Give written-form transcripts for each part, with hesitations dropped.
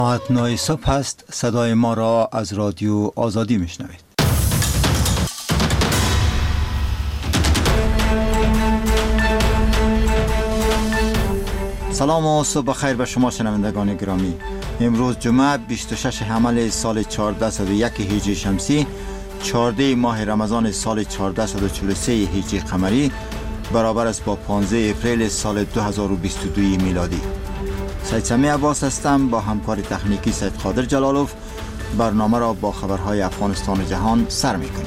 ساعت 9 صبح است. صدای ما را از رادیو آزادی میشنوید. سلام و صبح بخیر به شما شنوندگان گرامی. امروز جمعه 26 حمل سال 1401 هجری شمسی، 14 ماه رمضان سال 1443 هجری قمری، برابر است با 15 اپریل سال 2022 میلادی. سید سمی عباس هستم. با همکار تکنیکی سید قادر جلالوف برنامه را با خبرهای افغانستان و جهان سر می‌کنیم.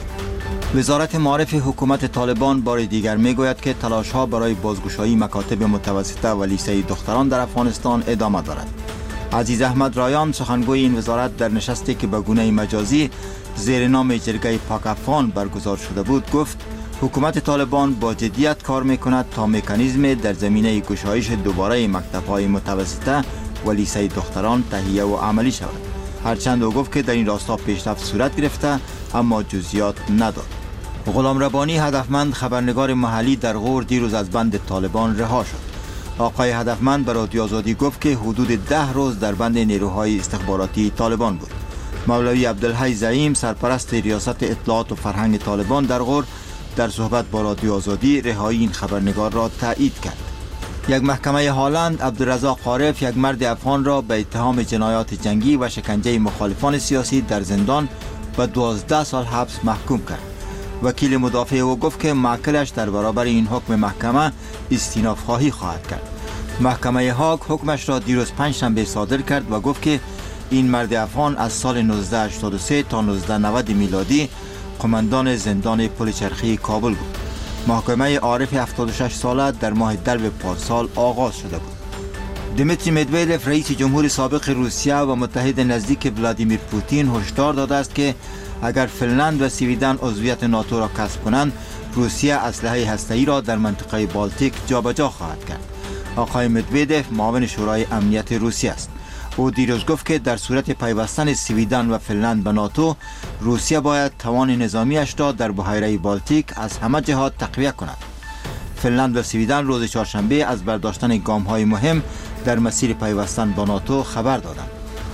وزارت معارف حکومت طالبان بار دیگر میگوید که تلاش‌ها برای بازگشایی مکاتب متوسطه و لیسه دختران در افغانستان ادامه دارد. عزیز احمد رایان، سخنگوی این وزارت، در نشستی که به گونه مجازی زیر نام جرگه پاک افغان برگزار شده بود گفت حکومت طالبان با جدیت کار میکند تا مکانیزم در زمینه گشایش دوباره مکتب‌های متوسطه و لیسه دختران تهیه و عملی شود. هرچند او گفت که در این راستا پیشرفت صورت گرفته اما جزئیات نداد. غلام ربانی، هدفمند خبرنگار محلی در غور، دیروز از بند طالبان رها شد. آقای هدفمند به رادیو آزادی گفت که حدود 10 روز در بند نیروهای استخباراتی طالبان بود. مولوی عبدالحی زعیم، سرپرست ریاست اطلاعات و فرهنگ طالبان در غور، در صحبت با رادیو آزادی رهایی این خبرنگار را تایید کرد. یک محکمه هالند عبدالرزاق عارف، یک مرد افغان را به اتهام جنایات جنگی و شکنجه مخالفان سیاسی در زندان به 12 سال حبس محکوم کرد. وکیل مدافع او گفت که موکلش در برابر این حکم محکمه استیناف خواهی خواهد کرد. محکمه هاگ حکمش را دیروز پنجشنبه صادر کرد و گفت که این مرد افغان از سال 1983 تا 1990 میلادی قماندان زندان پل چرخی کابل بود. محکمه عارف 76 ساله در ماه دلو پارسال آغاز شده بود. دیمیتری مدویدف، رئیس جمهور سابق روسیه و متحد نزدیک ولادیمیر پوتین، هشدار داده است که اگر فنلند و سویدن عضویت ناتو را کسب کنند، روسیه اسلحه هسته‌ای را در منطقه بالتیک جابجا خواهد کرد. آقای مدویدف معاون شورای امنیت روسیه است. او دیروز گفت که در صورت پیوستن سویدن و فنلند به ناتو، روسیه باید توان نظامیش را در بحیره بالتیک از همه جهات تقویت کند. فنلند و سویدن روز چهارشنبه از برداشتن گام‌های مهم در مسیر پیوستن با ناتو خبر دادند.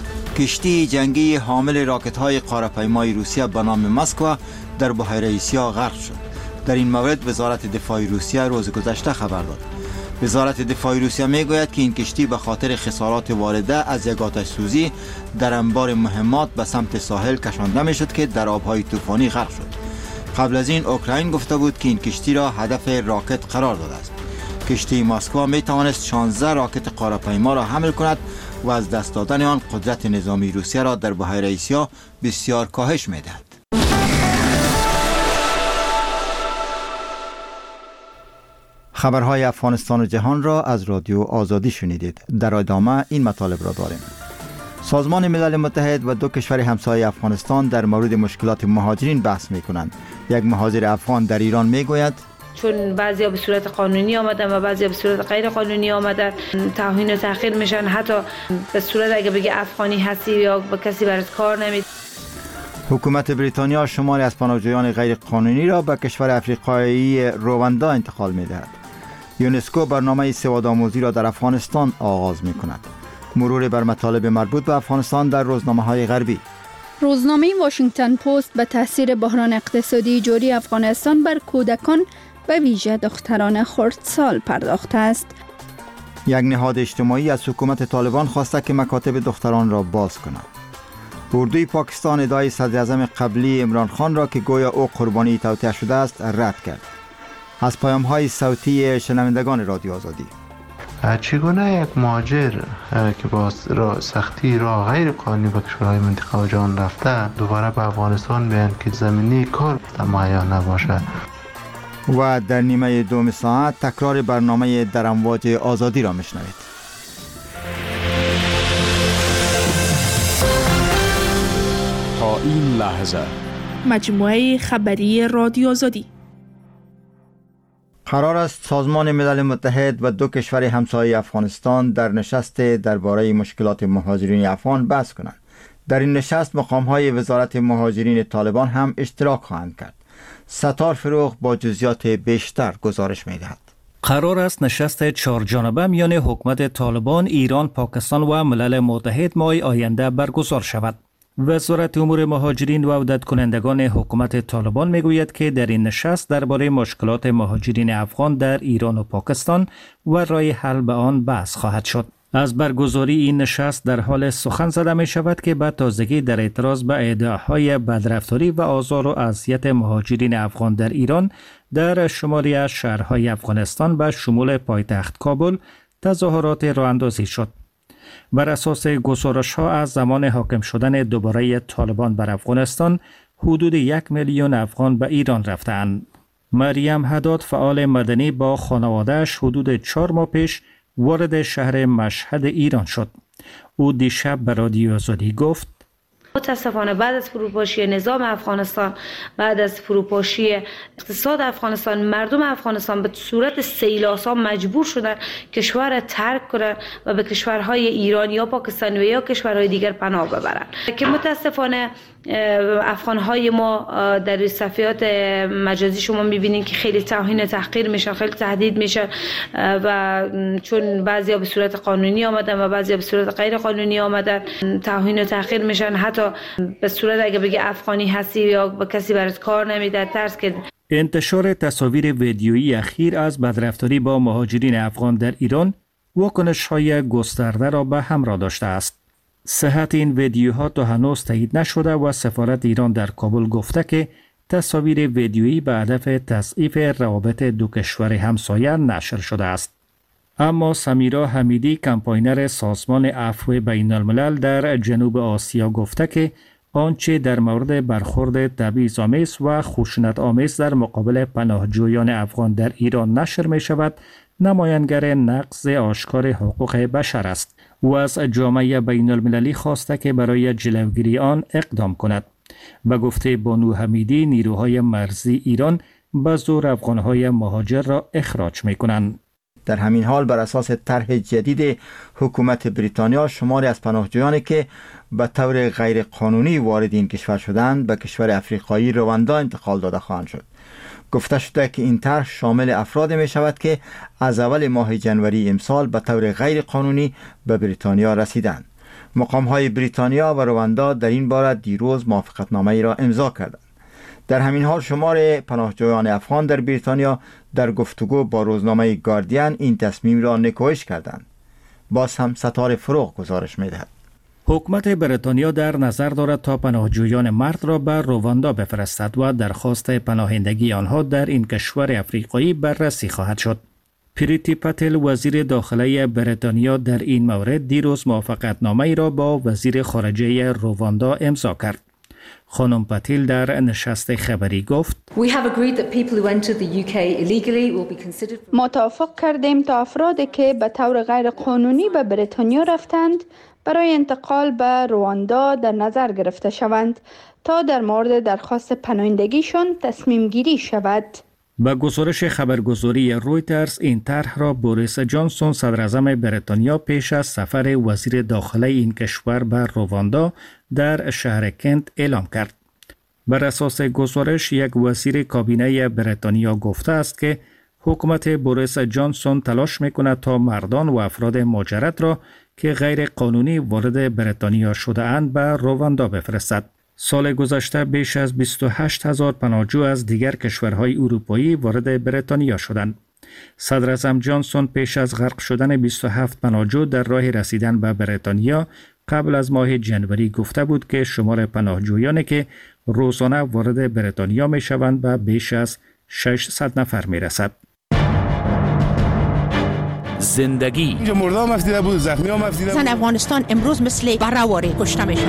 کشتی جنگی حامل راکت‌های قاره‌پیمای روسیه به نام مسکوا در بحیره سیاه غرق شد. در این مورد وزارت دفاع روسیه روز گذشته خبر داد. وزارت دفاع روسیه میگوید که این کشتی به خاطر خسارات وارده از یک آتش سوزی در انبار مهمات به سمت ساحل کشانده میشد که در آبهای طوفانی غرق شد. قبل از این اوکراین گفته بود که این کشتی را هدف راکت قرار داده است. کشتی مسکوا می توانست 16 راکت قاره‌پیما را حمل کند و از دست دادن آن قدرت نظامی روسیه را در بحیره سیاه بسیار کاهش می‌دهد. خبرهای افغانستان و جهان را از رادیو آزادی شنیدید. در ادامه این مطالب را داریم. سازمان ملل متحد و دو کشور همسایه افغانستان در مورد مشکلات مهاجرین بحث می‌کنند. یک مهاجر افغان در ایران میگوید چون بعضیا به صورت قانونی آمدن و بعضیا به صورت غیر قانونی آمدن، توهین و تحقیر میشن. حتی به صورت اگه بگه افغانی هستی یا با کسی برات کار نمید. حکومت بریتانیا شماری از پناهجویان غیر قانونی را به کشور افریقایی رواندا انتقال می‌دهد. یونسکو برنامه سوادآموزی را در افغانستان آغاز می‌کند. مرور بر مطالب مربوط به افغانستان در روزنامه‌های غربی. روزنامه واشنگتن پست به تاثیر بحران اقتصادی جاری افغانستان بر کودکان به ویژه دختران خردسال پرداخته است. یک نهاد اجتماعی از حکومت طالبان خواسته که مکاتب دختران را باز کند. اردوی پاکستان ادعای صدراعظم قبلی عمران خان را که گویا او قربانی توطئه شده است رد کرد. از پیام‌های صوتی شنوندگان رادیو آزادی. چگونه یک مهاجر که با سختی راه غیر قانونی به کشورهای منطقه و جهان رفته دوباره به افغانستان بیان که زمینه کار مهیا نباشه. و در نیمه دوم ساعت تکرار برنامه در امواج آزادی را میشنوید. تا این لحظه مجموعه خبری رادیو آزادی. قرار است سازمان ملل متحد و دو کشور همسایه افغانستان در نشست درباره مشکلات مهاجرین افغان بحث کنند. در این نشست مقام‌های وزارت مهاجرین طالبان هم اشتراک خواهند کرد. ستار فروغ با جزئیات بیشتر گزارش می‌دهد. قرار است نشست 4 جانبه میان حکومت طالبان، ایران، پاکستان و ملل متحد ماه آینده برگزار شود. وزارت امور مهاجرین و عودت کنندگان حکومت طالبان میگوید که در این نشست درباره مشکلات مهاجرین افغان در ایران و پاکستان و راه حل به آن بحث خواهد شد. از برگزاری این نشست در حال سخن زده می شود که به تازگی در اعتراض به ادعاهای بدرفتاری و آزار و اذیت مهاجرین افغان در ایران در شماری از شهرهای افغانستان به شمول پایتخت کابل تظاهرات راه اندازی شد. بر اساس گزارش‌ها از زمان حاکم شدن دوباره طالبان بر افغانستان، حدود 1 میلیون افغان به ایران رفتند. مریم حداد، فعال مدنی، با خانواده‌اش حدود 4 ماه پیش وارد شهر مشهد ایران شد. او دیشب به رادیو آزادی گفت: متاسفانه بعد از فروپاشی نظام افغانستان، بعد از فروپاشی اقتصاد افغانستان، مردم افغانستان به صورت سیلاسا مجبور شدن کشور را ترک کنند و به کشورهای ایران یا پاکستان و یا کشورهای دیگر پناه ببرند که متاسفانه افغانهای ما در صفحات مجازی شما میبینید که خیلی توهین و تحقیر میشن، خیلی تهدید میشن و چون بعضیا به صورت قانونی آمدن و بعضیا به صورت غیر قانونی آمدن توهین و تحقیر میشن. حتی به صورت اگه بگه افغانی هستی یا به کسی برات کار نمیده ترس که. انتشار تصاویر ویدیویی اخیر از بدرفتاری با مهاجرین افغان در ایران واکنش‌های گسترده را به همراه داشته است. صحت این ویدیوها تا هنوز تایید نشده و سفارت ایران در کابل گفته که تصاویر ویدیویی به هدف تضعیف روابط دو کشور همسایه نشر شده است. اما سمیرا حمیدی، کمپاینر سازمان عفو بین الملل در جنوب آسیا، گفته که آنچه در مورد برخورد تبعیض‌آمیز و خشونت‌آمیز در مقابل پناهجویان افغان در ایران نشر می شود، نمایانگر نقض آشکار حقوق بشر است و از جامعه بین المللی خواسته که برای جلوگیری آن اقدام کند. به گفته بانو حمیدی، نیروهای مرزی ایران به زور افغانهای مهاجر را اخراج می کنند. در همین حال بر اساس طرح جدید حکومت بریتانیا، شماری از پناهجویانی که به طور غیر قانونی وارد این کشور شدند به کشور افریقایی رواندا انتقال داده خواهند شد. گفته شده که این طرح شامل افراد می شود که از اول ماه جنوری امسال به طور غیر قانونی به بریتانیا رسیدند. مقام‌های بریتانیا و رواندا در این باره دیروز موافقتنامه‌ای را امضا کردند. در همین حال شمار پناهجویان افغان در بریتانیا در گفتگو با روزنامه گاردین این تصمیم را نکوهش کردند. باز هم ستاره فروغ گزارش می‌دهد. حکومت بریتانیا در نظر دارد تا پناهجویان مرد را به رواندا بفرستد و درخواست پناهندگی آنها در این کشور افریقایی بررسی خواهد شد. پریتی پتل، وزیر داخلی بریتانیا، در این مورد دیروز موافقتنامه‌ای را با وزیر خارجه رواندا امضا کرد. خانم پتیل در نشست خبری گفت: ما توافق کردیم تا افرادی که به طور غیر قانونی به بریتانیا رفتند برای انتقال به رواندا در نظر گرفته شوند تا در مورد درخواست پناهندگیشان تصمیم گیری شود. با گزارش خبرگزاری رویترز، این طرح را بوریس جانسون، صدراعظم بریتانیا، پیش از سفر وزیر داخلی این کشور به رواندا در شهر کنت اعلام کرد. بر اساس گزارش، یک وزیر کابینه بریتانیا گفته است که حکومت بوریس جانسون تلاش می‌کند تا مردان و افراد مهاجرت را که غیر قانونی وارد بریتانیا شده اند به رواندا بفرستد. سال گذشته بیش از 28,000 پناهجو از دیگر کشورهای اروپایی وارد بریتانیا شدند. صدراعظم جانسون پیش از غرق شدن 27 پناهجو در راه رسیدن به بریتانیا قبل از ماه جنوری گفته بود که شمار پناهجویانی که روزانه وارد بریتانیا می شوند به بیش از 600 نفر می رسد. زندگی اینجا مردا هم افتیده بود، زخمی هم افتیده بود. زن افغانستان امروز مثل برهواری کشته میشه.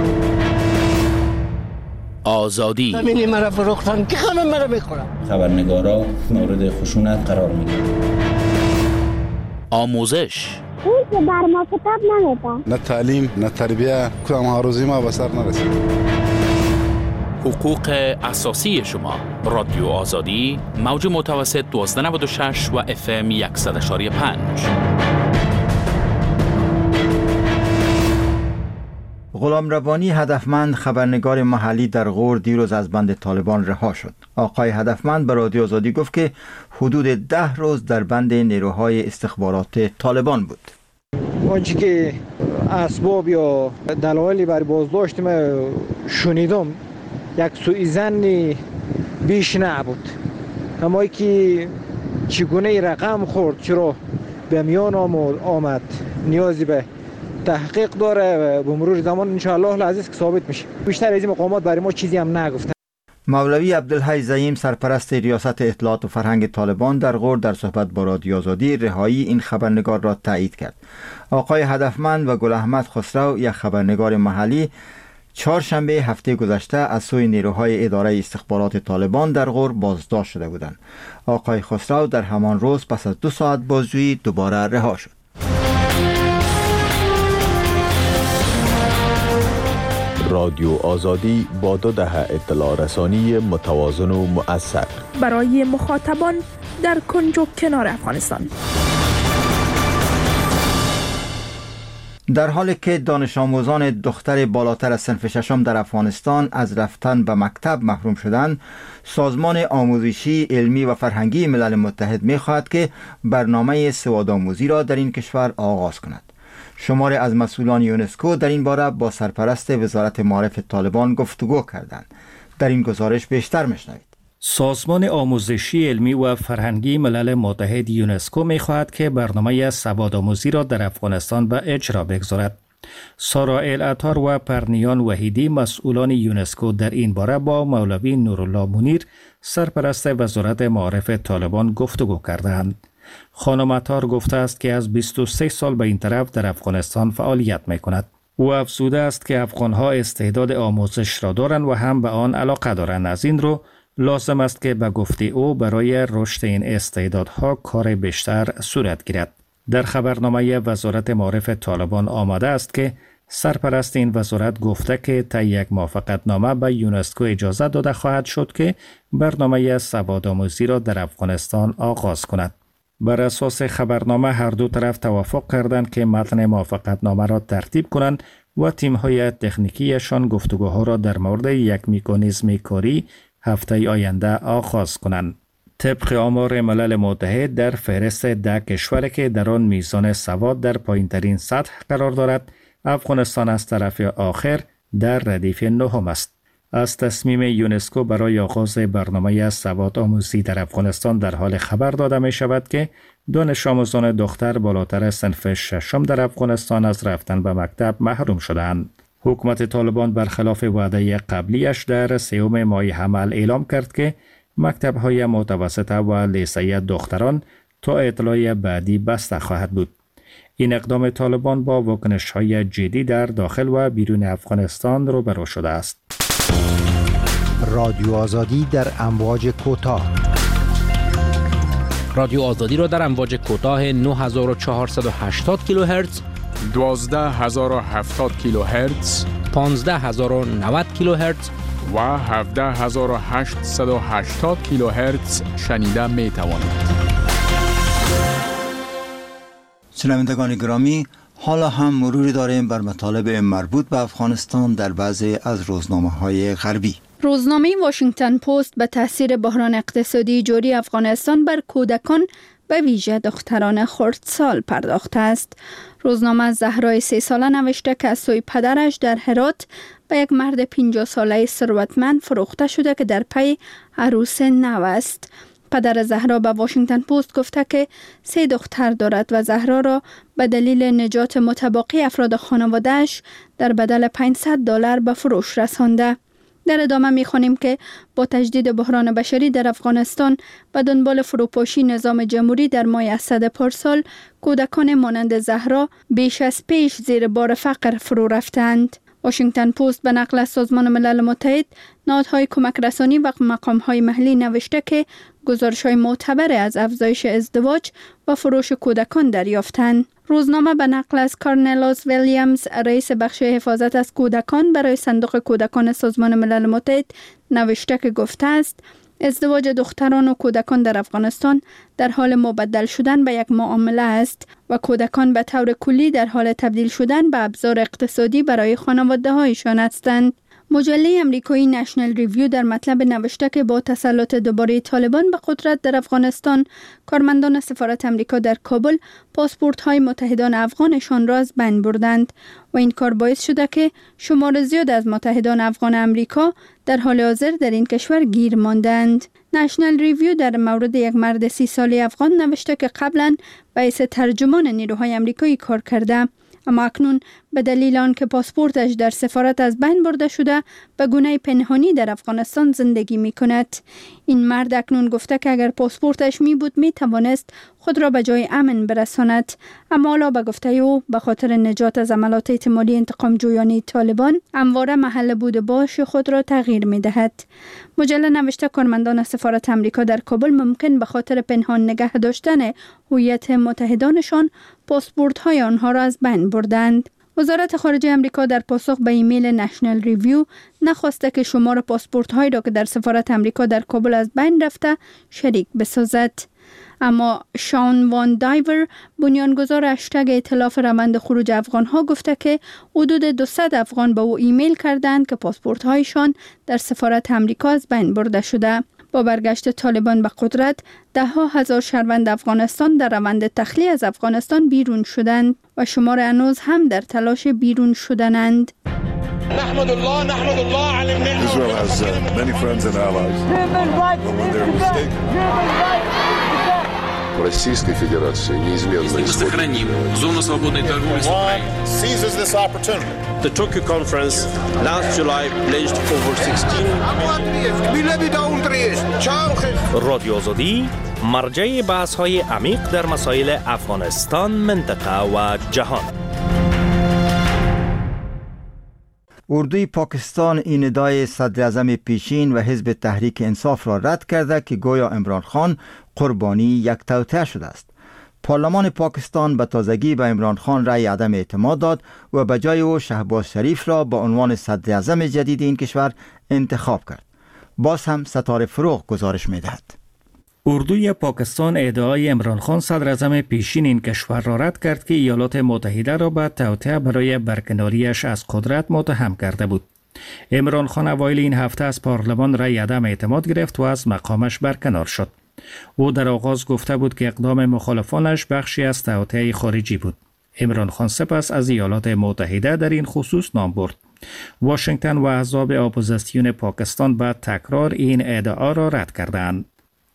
آزادی همینی مرا فروختن که خانم مرا میخورم. خبرنگارا مورد خشونت قرار میگیرن. آموزش اون که بر ما کتاب نمیده. نه تعلیم نه تربیه، کدام هاروزی ما به سر نرسید. حقوق اساسی شما. رادیو آزادی، موج متوسط 1296 و FM 100.5. غلام ربانی هدفمند خبرنگار محلی در غور دیروز از بند طالبان رها شد. آقای هدفمند به رادیو آزادی گفت که حدود 10 روز در بند نیروهای استخبارات طالبان بود. آنچه که اسباب یا دلایلی برای بازداشت ما شنیدم یک سوء ظن بیش نبود، اما که چگونه رقم خورد چرا به میان آمد نیازی به تحقیق داره و به مرور زمان انشاءالله العزیز که ثابت میشه. بیشتر از این مقامات برای ما چیزی هم نگفتن. مولوی عبدالحی زعیم سرپرست ریاست اطلاعات و فرهنگ طالبان در غور در صحبت با رادیو آزادی رهایی این خبرنگار را تایید کرد. آقای هدفمند و گل احمد خسرو یک خبرنگار محلی چهارشنبه هفته گذشته از سوی نیروهای اداره استخبارات طالبان در غور بازداشت شده بودند. آقای خسرو در همان روز پس از 2 ساعت بازجویی دوباره رها شد. رادیو آزادی با 2 دهه اطلاع رسانی متوازن و مؤثر برای مخاطبان در کنج و کنار افغانستان. در حالی که دانش آموزان دختر بالاتر از صنف 6 در افغانستان از رفتن به مکتب محروم شدند، سازمان آموزشی علمی و فرهنگی ملل متحد می‌خواهد که برنامه سوادآموزی را در این کشور آغاز کند. شماری از مسئولان یونسکو در این باره با سرپرست وزارت معارف طالبان گفتگو کردند. در این گزارش بیشتر میشنوید. سازمان آموزشی علمی و فرهنگی ملل متحد یونسکو می‌خواهد که برنامه سوادآموزی را در افغانستان به اجرا بگذارد. سارا العطار و پرنیان وحیدی مسئولان یونسکو در این باره با مولوی نورالله منیر سرپرست وزارت معارف طالبان گفتگو کردند. خانم عطار گفته است که از 23 سال به این طرف در افغانستان فعالیت می‌کند. او افزوده است که افغان‌ها استعداد آموزش را دارند و هم به آن علاقه دارند. از این رو لازم است که به گفته او برای رشد این استعدادها کار بیشتر صورت گیرد. در خبرنامه وزارت معارف طالبان آمده است که سرپرست این وزارت گفته که طی یک موافقتنامه به یونسکو اجازه داده خواهد شد که برنامه سوادآموزی را در افغانستان آغاز کند. بر اساس خبرنامه هر دو طرف توافق کردند که متن موافقتنامه را ترتیب کنند و تیم‌های تکنیکیشان گفتگوها را در مورد یک مکانیزم کاری هفته آینده آغاز کنند. طبق آمار ملل متحد در فهرست 10 کشوری که در آن میزان سواد در پایین‌ترین سطح قرار دارد، افغانستان از طرف آخر در ردیف 9 است. از تصمیم یونسکو برای آغاز برنامه سوادآموزی در افغانستان در حال خبر داده می شود که دانش آموزان دختر بالاتر از صنف 6 در افغانستان از رفتن به مکتب محروم شدند. حکومت طالبان برخلاف وعده قبلیش در 3 ماه حمل اعلام کرد که مکتب‌های متوسطه و لیسه دختران تا اطلاع بعدی بسته خواهد بود. این اقدام طالبان با واکنش‌های جدی در داخل و بیرون افغانستان روبرو شده است. رادیو آزادی در امواج کوتاه. رادیو آزادی را در امواج کوتاه 9480 کیلوهرتز، 12070 کیلوهرتز، 15090 کیلوهرتز و 17880 کیلوهرتز شنیده می توانید. شنوندگان گرامی، حالا هم مروری داریم بر مطالب مربوط به افغانستان در بعضی از روزنامه‌های غربی. روزنامه واشنگتن پست به تاثیر بحران اقتصادی جاری افغانستان بر کودکان به ویژه دختران خردسال پرداخته است. روزنامه از زهرای 3 ساله نوشته که از سوی پدرش در هرات به یک مرد 50 ساله ثروتمند فروخته شده که در پی عروس نو است. پدر زهرا به واشنگتن پست گفته که 3 دختر دارد و زهرا را به دلیل نجات متباقی افراد خانواده‌اش در بدل $500 به فروش رسانده. در ادامه می‌خوانیم که با تجدید بحران بشری در افغانستان و دنبال فروپاشی نظام جمهوری در ماه اسد پارسال، کودکان مانند زهرا بیش از پیش زیر بار فقر فرو رفتند. واشنگتن پست به نقل از سازمان ملل متحد، نهادهای کمک رسانی و مقام‌های محلی نوشته که گزارش‌های معتبر از افزایش ازدواج و فروش کودکان دریافتند. روزنامه به نقل از کارنلاس ویلیامز، رئیس بخش حفاظت از کودکان برای صندوق کودکان سازمان ملل متحد نوشته که گفته است ازدواج دختران و کودکان در افغانستان در حال مبدل شدن به یک معامله است و کودکان به طور کلی در حال تبدیل شدن به ابزار اقتصادی برای خانواده هایشان هستند. مجله امریکایی نشنل ریویو در مطلب نوشته که با تسلط دوباره طالبان به قدرت در افغانستان، کارمندان سفارت امریکا در کابل پاسپورت های متحدان افغانشان را از بین بردند و این کار باعث شده که شمار زیاد از متحدان افغان امریکا در حال حاضر در این کشور گیر ماندند. نشنل ریویو در مورد یک مرد 30 ساله افغان نوشته که قبلا به حیث ترجمان نیروهای امریکایی کار کرده، اما اکنون به دلیل آنکه پاسپورتش در سفارت از بین برده شده به گونه پنهانی در افغانستان زندگی می کند. این مرد اکنون گفته که اگر پاسپورتش می بود می توانست خود را به جای امن برساند، اما حالا به گفته او به خاطر نجات از عملات احتمالی انتقام جویانه طالبان همواره محل بود باش خود را تغییر می دهد. مجله نوشته کارمندان سفارت امریکا در کابل ممکن به خاطر پنهان نگه داشتن هویت متحدانشان پاسپورت های آنها را از بین بردند. وزارت خارجه امریکا در پاسخ به ایمیل نشنل ریویو نخواسته که شمار پاسپورت هایی را که در سفارت امریکا در کابل از بین رفته شریک بسازد. اما شان وان دایور، بنیانگذار هشتگ ائتلاف روند خروج افغان ها، گفته که حدود 200 افغان به او ایمیل کردند که پاسپورت هایشان در سفارت امریکا از بین برده شده. با برگشت طالبان به قدرت، ده ها هزار شهروند افغانستان در روند تخلیه از افغانستان بیرون شدند و شمار هنوز هم در تلاش بیرون شدنند. نحمد الله على النعمة. Israel has many friends and allies. But when they're mistaken. Российской Федерации неизменно сохраним зону свободной торговли с Украиной. Seizes this opportunity. The Tokyo conference last July pledged over 16 رادیو آزادی مرجع بحث‌های عمیق در مسائل افغانستان، منطقه و جهان. اردوی پاکستان این ادعای صدر اعظم پیشین و حزب تحریک انصاف را رد کرده که گویا عمران خان قربانی یک توطئه شده است. پارلمان پاکستان به تازگی به عمران خان رأی عدم اعتماد داد و به جای او شهباز شریف را به عنوان صدر اعظم جدید این کشور انتخاب کرد. باز هم ستاره فروغ گزارش می‌دهد. اردوی پاکستان ادعای عمران خان صدر اعظم پیشین این کشور را رد کرد که ایالات متحده را به توطئه برای برکناریش از قدرت متهم کرده بود. عمران خان اوایل این هفته از پارلمان رأی عدم اعتماد گرفت و از مقامش برکنار شد. او در آغاز گفته بود که اقدام مخالفانش بخشی از توطئه خارجی بود. عمران خان سپس از ایالات متحده در این خصوص نام برد. واشنگتن و احزاب اپوزیسیون پاکستان به تکرار این ادعا را رد کردند.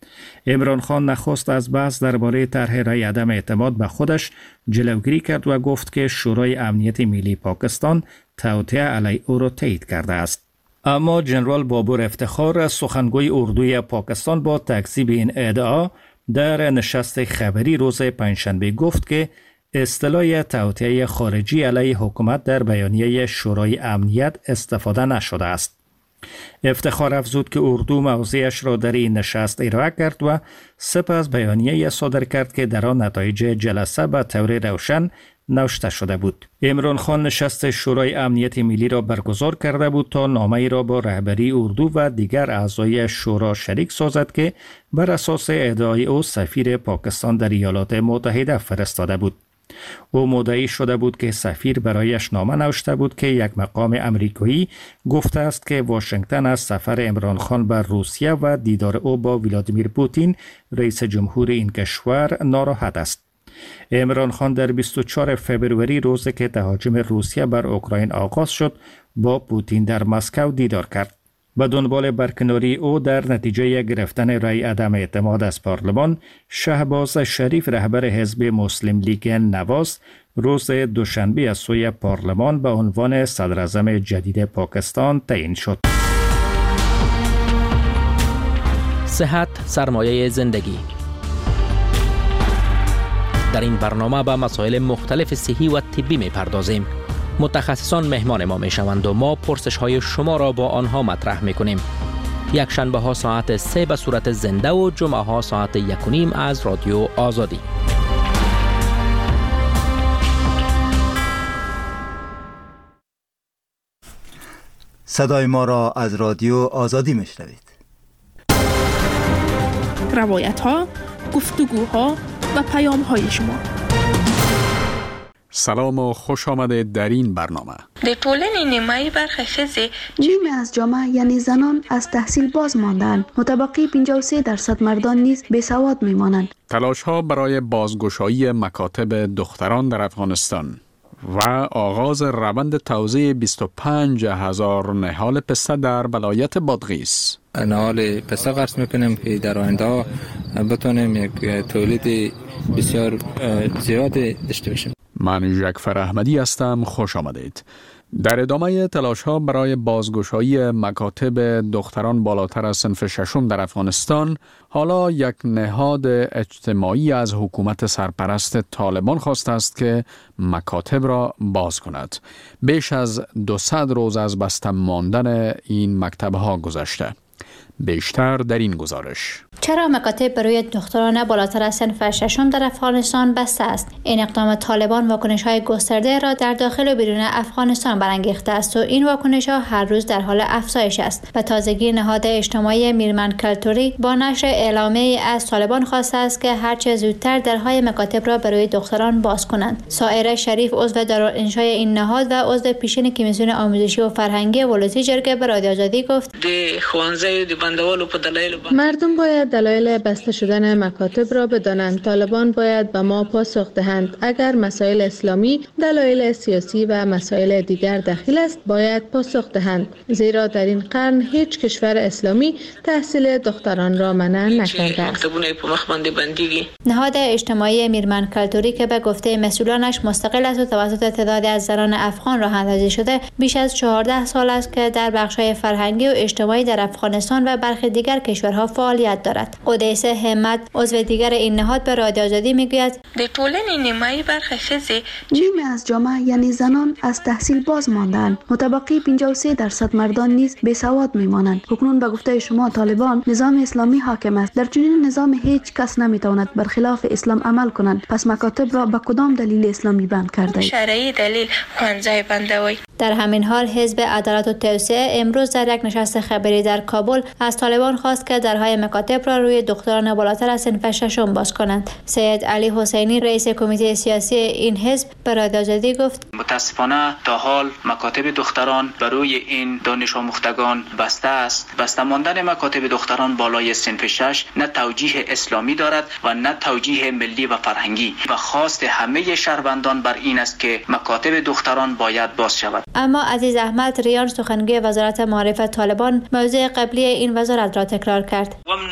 عمران خان نخست از بحث درباره طرح رأی عدم اعتماد به خودش جلوگیری کرد و گفت که شورای امنیت ملی پاکستان توطئه علیه او را تایید کرده است. اما جنرال بابور افتخار، سخنگوی اردوی پاکستان، با تکذیب این ادعا در نشست خبری روز پنجشنبه گفت که اصطلاح توطئه خارجی علیه حکومت در بیانیه شورای امنیت استفاده نشده است. افتخار افزود که اردو موضعش را در این نشست ارائه کرد و سپس بیانیه صادر کرد که در آن نتایج جلسه به طور روشن نوشته شده بود. عمران خان نشست شورای امنیت ملی را برگزار کرده بود تا نامه‌ای را با رهبری اردو و دیگر اعضای شورا شریک سازد که بر اساس ادعای او سفیر پاکستان در ایالات متحده فرستاده بود. او مدعی شده بود که سفیر برایش نامه نوشته بود که یک مقام امریکایی گفته است که واشنگتن از سفر عمران خان بر روسیه و دیدار او با ولادیمیر پوتین رئیس جمهور این کشور ناراحت است. عمران خان در 24 فبروری، روزی که تهاجم روسیه بر اوکراین آغاز شد، با پوتین در مسکو دیدار کرد. به دنبال برکناری او در نتیجه گرفتن رأی عدم اعتماد از پارلمان، شهباز شریف، رهبر حزب مسلم لیگ نواز، روز دوشنبه از سوی پارلمان به عنوان صدر اعظم جدید پاکستان تعیین شد. صحت سرمایه زندگی. در این برنامه به مسائل مختلف صحی و طبی می‌پردازیم. متخصصان مهمان ما میشوند و ما پرسش های شما را با آنها مطرح میکنیم. یک شنبه ها ساعت 3 به صورت زنده و جمعه ها ساعت 1:30 از رادیو آزادی. صدای ما را از رادیو آزادی میشنوید. روایت ها، گفتگوها و پیام های شما. سلام و خوش آمدید در این برنامه. در ټولنې نیمایي برخه ښځې نیمه از جامعه یعنی زنان از تحصیل باز ماندند. متبقی 53% مردان نیز بیسواد میمانند. تلاش ها برای بازگشایی مکاتب دختران در افغانستان و آغاز روند توزیع 25,000 نهال پسته در ولایت بادغیس. نهال پسته قصد میکنیم که در آینده بتونیم یک تولید بسیار زیاد داشته باشیم. من جعفر احمدی هستم. خوش آمدید. در ادامه تلاش ها برای بازگشایی مکاتب دختران بالاتر از صنف ششم در افغانستان، حالا یک نهاد اجتماعی از حکومت سرپرست طالبان خواسته است که مکاتب را باز کند. بیش از 200 روز از بسته ماندن این مکتب ها گذشته. بیشتر در این گزارش. چرا مکاتب برای دختران بالاتر از صنف ششم در افغانستان بسته است؟ این اقدام طالبان واکنش‌های گسترده را در داخل و بیرون افغانستان برانگیخته است و این واکنش‌ها هر روز در حال افزایش است. به تازگی نهاد اجتماعی میرمن کلتوری با نشر اعلامیه‌ای از طالبان خواسته است که هرچه زودتر درهای مکاتب را برای دختران باز کنند. سائره شریف عضو دارالانشای این نهاد و عضو پیشین کمیسیون آموزشی و فرهنگی ولسی جرگه به رادیو آزادی گفت: مردم باید دلایل بسته شدن مکاتب را بدانند. طالبان باید به ما پاسخ دهند. اگر مسائل اسلامی، دلایل سیاسی و مسائل دیگر دخیل است، باید پاسخ دهند. زیرا در این قرن هیچ کشور اسلامی تحصیل دختران را منع نکرده است. نهاد اجتماعی میرمن کلتوری که به گفته مسئولانش مستقل است و توسط تعدادی از زنان افغان راه اندازی شده، بیش از 14 سال است که در بخش‌های فرهنگی و اجتماعی در افغانستان و برخی دیگر کشورها فعالیت دارد. قدیس همت عضو دیگر این نهاد به رادیو آزادی میگوید: در ټولنې نیمایي برخه ښځې نیمه از جامعه یعنی زنان از تحصیل باز ماندند. متبقی 53% مردان نیز بیسواد میمانند. اکنون به گفته شما طالبان نظام اسلامی حاکم است. در چنین نظام هیچ کس نمیتواند برخلاف اسلام عمل کند. پس مکاتب را به کدام دلیل اسلامی بند کرده اید؟ شرعی دلیل ښوونځی بندوي. در همین حال حزب عدالت و توسعه امروز در یک نشست خبری در کابل از طالبان خواست که درهای مکاتب را روی دختران بالاتر از صنف ششم باز کنند. سید علی حسینی رئیس کمیته سیاسی این حزب به رادیو آزادی گفت: متاسفانه تا حال مکاتب دختران برای این دانش آموختگان بسته است. بسته ماندن مکاتب دختران بالای صنف 6 نه توجیه اسلامی دارد و نه توجیه ملی و فرهنگی و خواست همه شهروندان بر این است که مکاتب دختران باید باز شود. اما عزیز احمد ریان سخنگوی وزارت معارف طالبان موضوع قبلی این وزارت را تکرار کرد.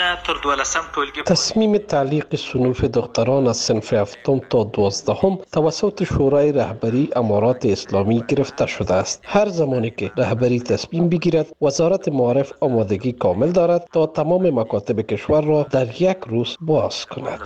تصمیم تعلیق صنوف دختران از صنف 7 تا 12 توسط شورای رهبری امارات اسلامی گرفته شده است. هر زمانی که رهبری تصمیم بگیرد، وزارت معارف آمادگی کامل دارد تا تمام مکاتب کشور را در یک روز باز کند.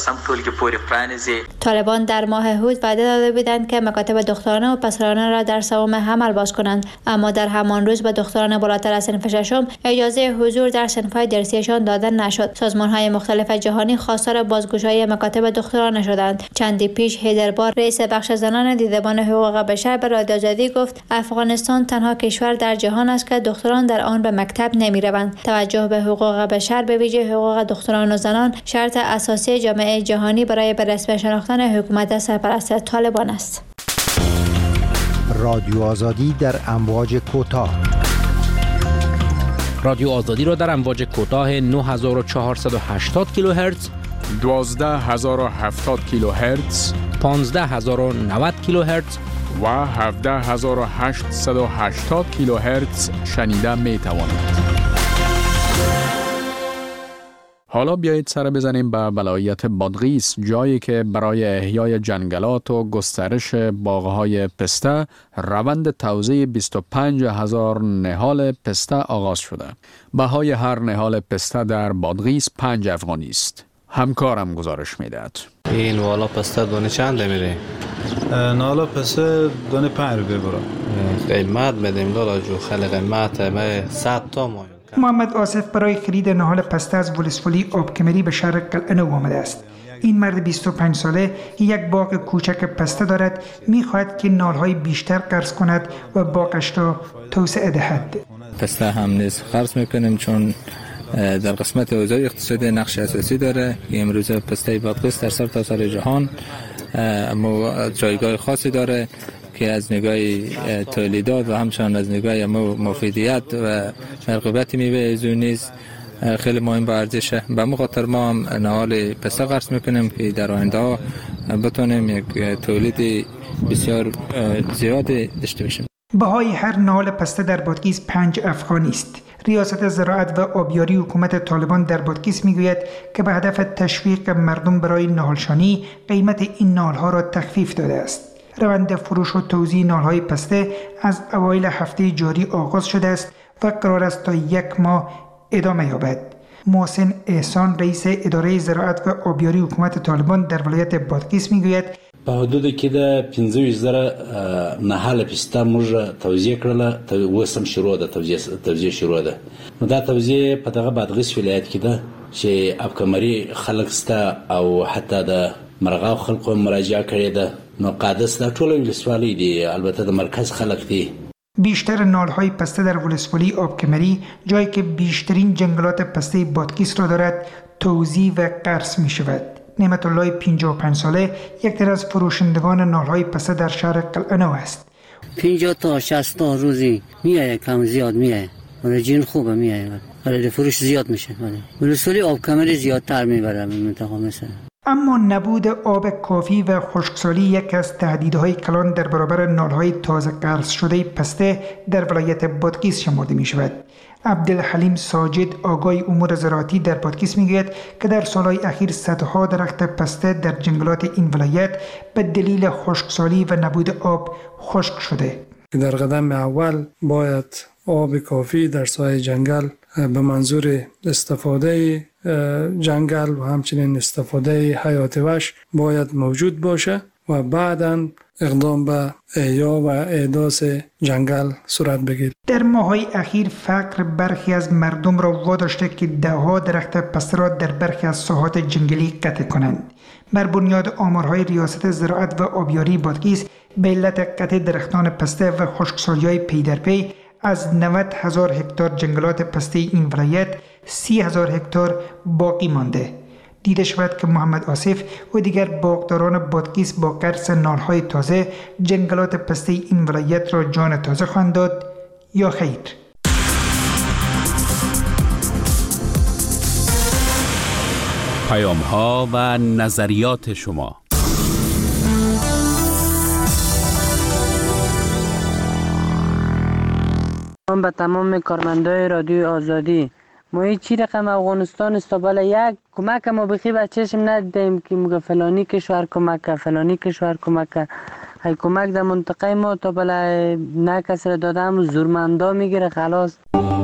طالبان در ماه هود وعده داده بودند که مکاتب دخترانه و پسرانه را در سوم حمل باز کنند، اما در همان روز به دختران بالاتر از صنف ششم اجازه حضور در صنف‌های درسیشان داده نشد. سازمان‌های مختلف جهانی خواستار بازگشایی مکاتب دخترانه شدند. چندی پیش هیدربار رئیس بخش زنان دیدبان حقوق بشر به رادیو آزادی گفت: افغانستان تنها کشور در جهان است که دختران در آن به مکتب نمی‌روند. توجه به حقوق بشر به ویژه حقوق دختران و زنان شرط اساسی جامعه جهانی برای به رسمیت شناختن حکومت سرپرست طالبان است. رادیو آزادی در امواج کوتاه. رادیو آزادی را در امواج کوتاه 9480 کیلوهرتز، 12070 کیلوهرتز، 15090 کیلوهرتز و 17880 کیلوهرتز شنیده می توانید. حالا بیایید سر بزنیم به ولایت بادغیس، جایی که برای احیای جنگلات و گسترش باغ‌های پسته روند توزیع 25,000 نهال پسته آغاز شده. بهای هر نهال پسته در بادغیس 5 افغانی است. همکارم گزارش میدهد. این والا پسته دونه چند میره؟ نالا پسته دونه 5 روپیه برو. قیمت بدیم لالا جو خیلی قیمت به 100 تا مایه. محمد آصف برای خرید نهال پسته از ولسوالی آبکمری به شهر قلعه‌نو آمده است. این مرد 25 ساله یک باغ کوچک پسته دارد. می‌خواهد که نال‌های بیشتر قرض کند و باغش را توسعه دهد. پسته هم نیز قرض میکنیم چون در قسمت اوضاع اقتصادی نقش اساسی داره که امروز پسته بادغیس در سرتاسر جهان اما جایگاه خاصی داره که از نگاه تولیدات و همچنان از نگاه مفیدیت و مرغوبیت میوه از اون نیز خیلی مهم به ارزشه. به همین خاطر ما هم نهال پسته قرض میکنیم که در آینده بتونیم یک تولید بسیار زیاد داشته باشیم. بهای هر نهال پسته در بادغیس 5 افغانی است. ریاست زراعت و آبیاری حکومت طالبان در بادغیس میگوید که به هدف تشویق مردم برای نهالشانی قیمت این نهالها را تخفیف داده است. روند فروش و توزیع نهالهای پسته از اوایل هفته جاری آغاز شده است و قرار است تا 1 ماه ادامه یابد. محسن احسان رئیس اداره زراعت و آبیاری حکومت طالبان در ولایت بادغیس میگوید په حدود کې د 15000 نهال پسته موږ توزیع کړله، اوس هم شروع ده توزیع شروع ده. نو دا توزیع په دغه بادغیس ولایت کې ده چې ابکمري خلک سته او حتی د مرغاو خلکو مراجعه کړې ده. نو قادس دا ټول ولسوالۍ دي، البته د مرکز خلک دي. بیشتر نهال‌های پسته در ولسوالی آبکمری، جایی که بیشترین جنگلات پسته بادغیس را دارد، توزیع و قرض می شود. نعمت الله 55 ساله یک از فروشندگان نهال‌های پسته در شهر قلعه‌نو است. 50 تا 60 تا روزی میاد، کم زیاد میاد. ولی جین خوبه میاد. ولی فروش زیاد میشه. ولسوالی آبکمری زیادتر میبره منطقه مثلا. اما نبود آب کافی و خشکسالی یک از تهدیدهای کلان در برابر نهال‌های تازه قرض شده پسته در ولایت بادغیس شمرده می شود. عبدالحلیم ساجد آگاه امور زراعتی در بادغیس میگوید که در سالهای اخیر صدها درخت پسته در جنگلات این ولایت به دلیل خشکسالی و نبود آب خشک شده. در قدم اول باید آب کافی در ساحه جنگل به منظور استفاده جنگل و همچنین استفاده حیات وحش باید موجود باشه و بعداً اقدام به احیا و احداث جنگل صورت بگیرد. در ماه‌های اخیر فقر برخی از مردم را واداشته که ده‌ها درخت پسته را در برخی از ساحات جنگلی قطع کنند. بر بنیاد آمارهای ریاست زراعت و آبیاری بادغیس به علت قطع درختان پسته و خشکسالی‌های پی در پی از 90,000 هکتار جنگلات پسته این ولایت 30,000 هکتار باقی مانده. دیده شود که محمد آصف و دیگر باغداران بادغیس با قرض نهال‌های تازه جنگلات پسته این ولایت را جان تازه خواهند داد یا خیر. پیام‌ها و نظریات شما. من به تمام کارمندای رادیو آزادی، ما چی رقم افغانستان است تا بالا یک کمک ما بخی بچه‌شم ندیدیم که میگه فلانی کشور کمک، فلانی کشور کمک. های کمک در منطقه ما تا بالا نه کسی را دادم زورمندا میگیره خلاص.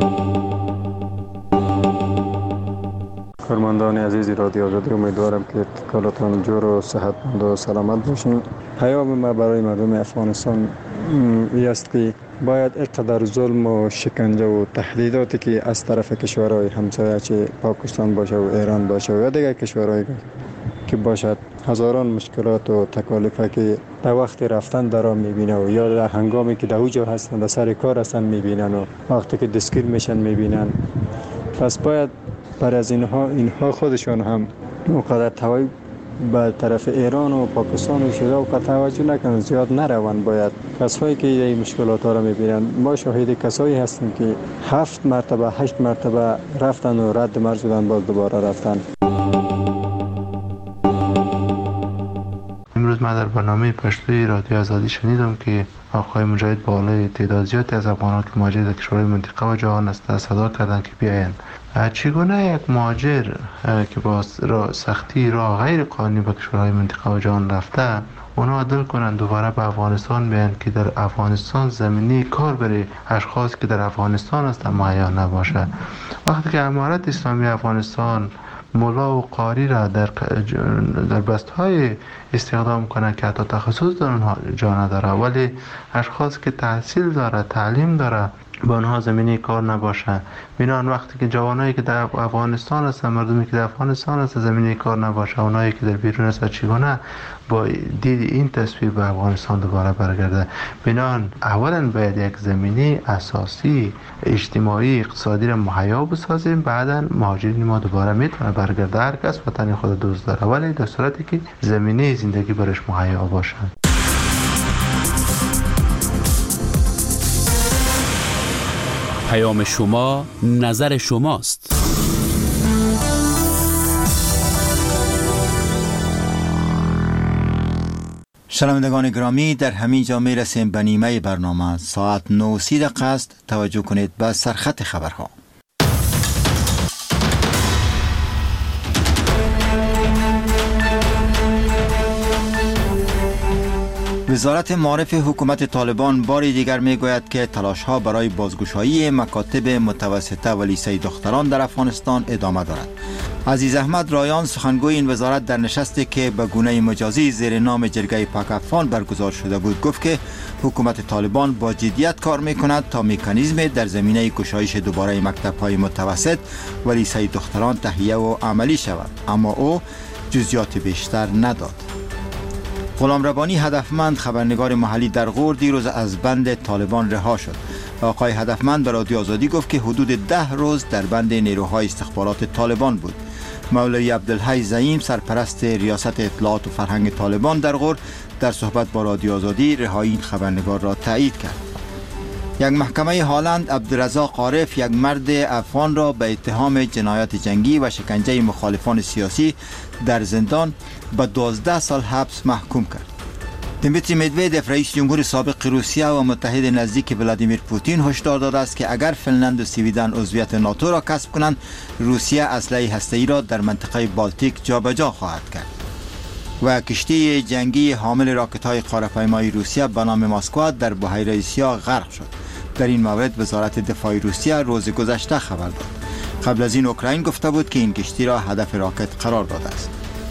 کارمندان عزیز رادیو آزادی، امیدوارم که کلاتان جور و صحتمند و سلامت باشین. پیام ما برای مردم افغانستان این است که باید اینقدر ظلم و شکنجه و تهدیداتی که از طرف کشورهای همسایه چه پاکستان باشه و ایران باشه و یا دیگر کشورهای که باشد، هزاران مشکلات و تکالیف که در وقت رفتن در آن میبینه و یا در هنگامی که در اوجا هستن در سر کار هستن میبینن و وقتی که دستگیر میشن میبینن. پس باید برای از اینها خودشان هم اونقدر توجه به طرف ایران و پاکستان و شده و توجه نکنن، زیاد نروند. باید کسایی که این مشکلات ها را میبینن، ما شاهد کسایی هستیم که 7 مرتبه 8 مرتبه رفتن و رد مرز شدن، باز دوباره رفتن. امروز من در برنامه پشتوی رادیو آزادی شنیدم که آقای مجاهد با علیه تعداد زیادی از افغانان که مهاجر در کشورهای منطقه و جهان هستند صدا کردند که بیایند. چگونه یک مهاجر که با سختی راه غیر قانونی به کشورهای منطقه و جهان رفته، اونا عدل کنند دوباره به افغانستان بیایند که در افغانستان زمینی کار برای اشخاص که در افغانستان هستند مهیا نباشه. وقتی که امارت اسلامی افغانستان مولا و قاری را در بستهای استخدام کنه که حتی تخصص در اونها جا نداره، ولی اشخاص که تحصیل داره، تعلیم داره به آنها زمینه کار نباشه. بنابراین وقتی که جوانایی که در افغانستان هستن، مردمی که در افغانستان هستن زمینه کار نباشه، اونایی که در بیرون هستن چگونه با دید این تصویر به افغانستان دوباره برگرده. بنابراین اولا باید یک زمینه اساسی اجتماعی اقتصادی را مهیا بسازیم، بعدا مهاجرین ما دوباره میتونه برگرده. هر کس وطن خود دوست داره، ولی در صورتی که زمینه زندگی برش مهیا باشه. پیام شما، نظر شماست. شنوندگان گرامی، در همین جا میرسیم به نیمه برنامه. ساعت 9:30 است. توجه کنید به سرخط خبرها. وزارت معارف حکومت طالبان باری دیگر میگوید که تلاش‌ها برای بازگشایی مکاتب متوسطه و لیسه دختران در افغانستان ادامه دارد. عزیز احمد رایان، سخنگوی این وزارت، در نشستی که به گونه مجازی زیر نام جرگه پاک افغان برگزار شده بود گفت که حکومت طالبان با جدیت کار میکند تا مکانیزم در زمینه گشایش دوباره مکتب‌های متوسط و لیسه دختران تهیه و عملی شود، اما او جزئیات بیشتر نداد. غلام ربانی هدفمند، خبرنگار محلی در غور، دیروز از بند طالبان رها شد. آقای هدفمند به رادیو آزادی گفت که حدود 10 روز در بند نیروهای استخبارات طالبان بود. مولوی عبدالحی زعیم، سرپرست ریاست اطلاعات و فرهنگ طالبان در غور، در صحبت با رادیو آزادی رهایی این خبرنگار را تایید کرد. یک محکمه هالند عبدالرزاق عارف، یک مرد افغان را به اتهام جنایات جنگی و شکنجه مخالفان سیاسی در زندان به 12 سال حبس محکوم کرد. دیمیتری مدویدف، رئیس جمهور سابق روسیه و متحد نزدیک ولادیمیر پوتین، هشدار داده است که اگر فنلند و سویدن عضویت ناتو را کسب کنند، روسیه اسلحه هسته‌ای را در منطقه بالتیک جابجا خواهد کرد. و کشتی جنگی حامل راکت‌های قاره‌پیمایی روسیه به نام ماسکوا در بحیره سیاه غرق شد. در این مورد وزارت دفاع روسیه روز گذشته خبر داد. قبل از این اوکراین گفته بود که این کشتی را هدف راکت قرار داده است.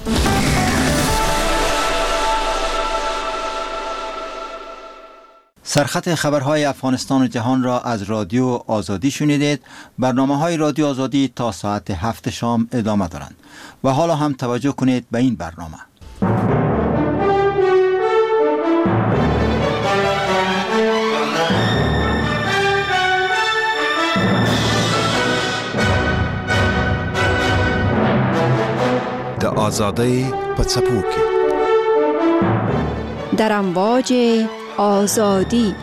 سرخط خبرهای افغانستان و جهان را از رادیو آزادی شنیدید. برنامه‌های رادیو آزادی تا ساعت 7 شام ادامه دارند. و حالا هم توجه کنید به این برنامه. د آزادی په څپو کې در امواج آزادی.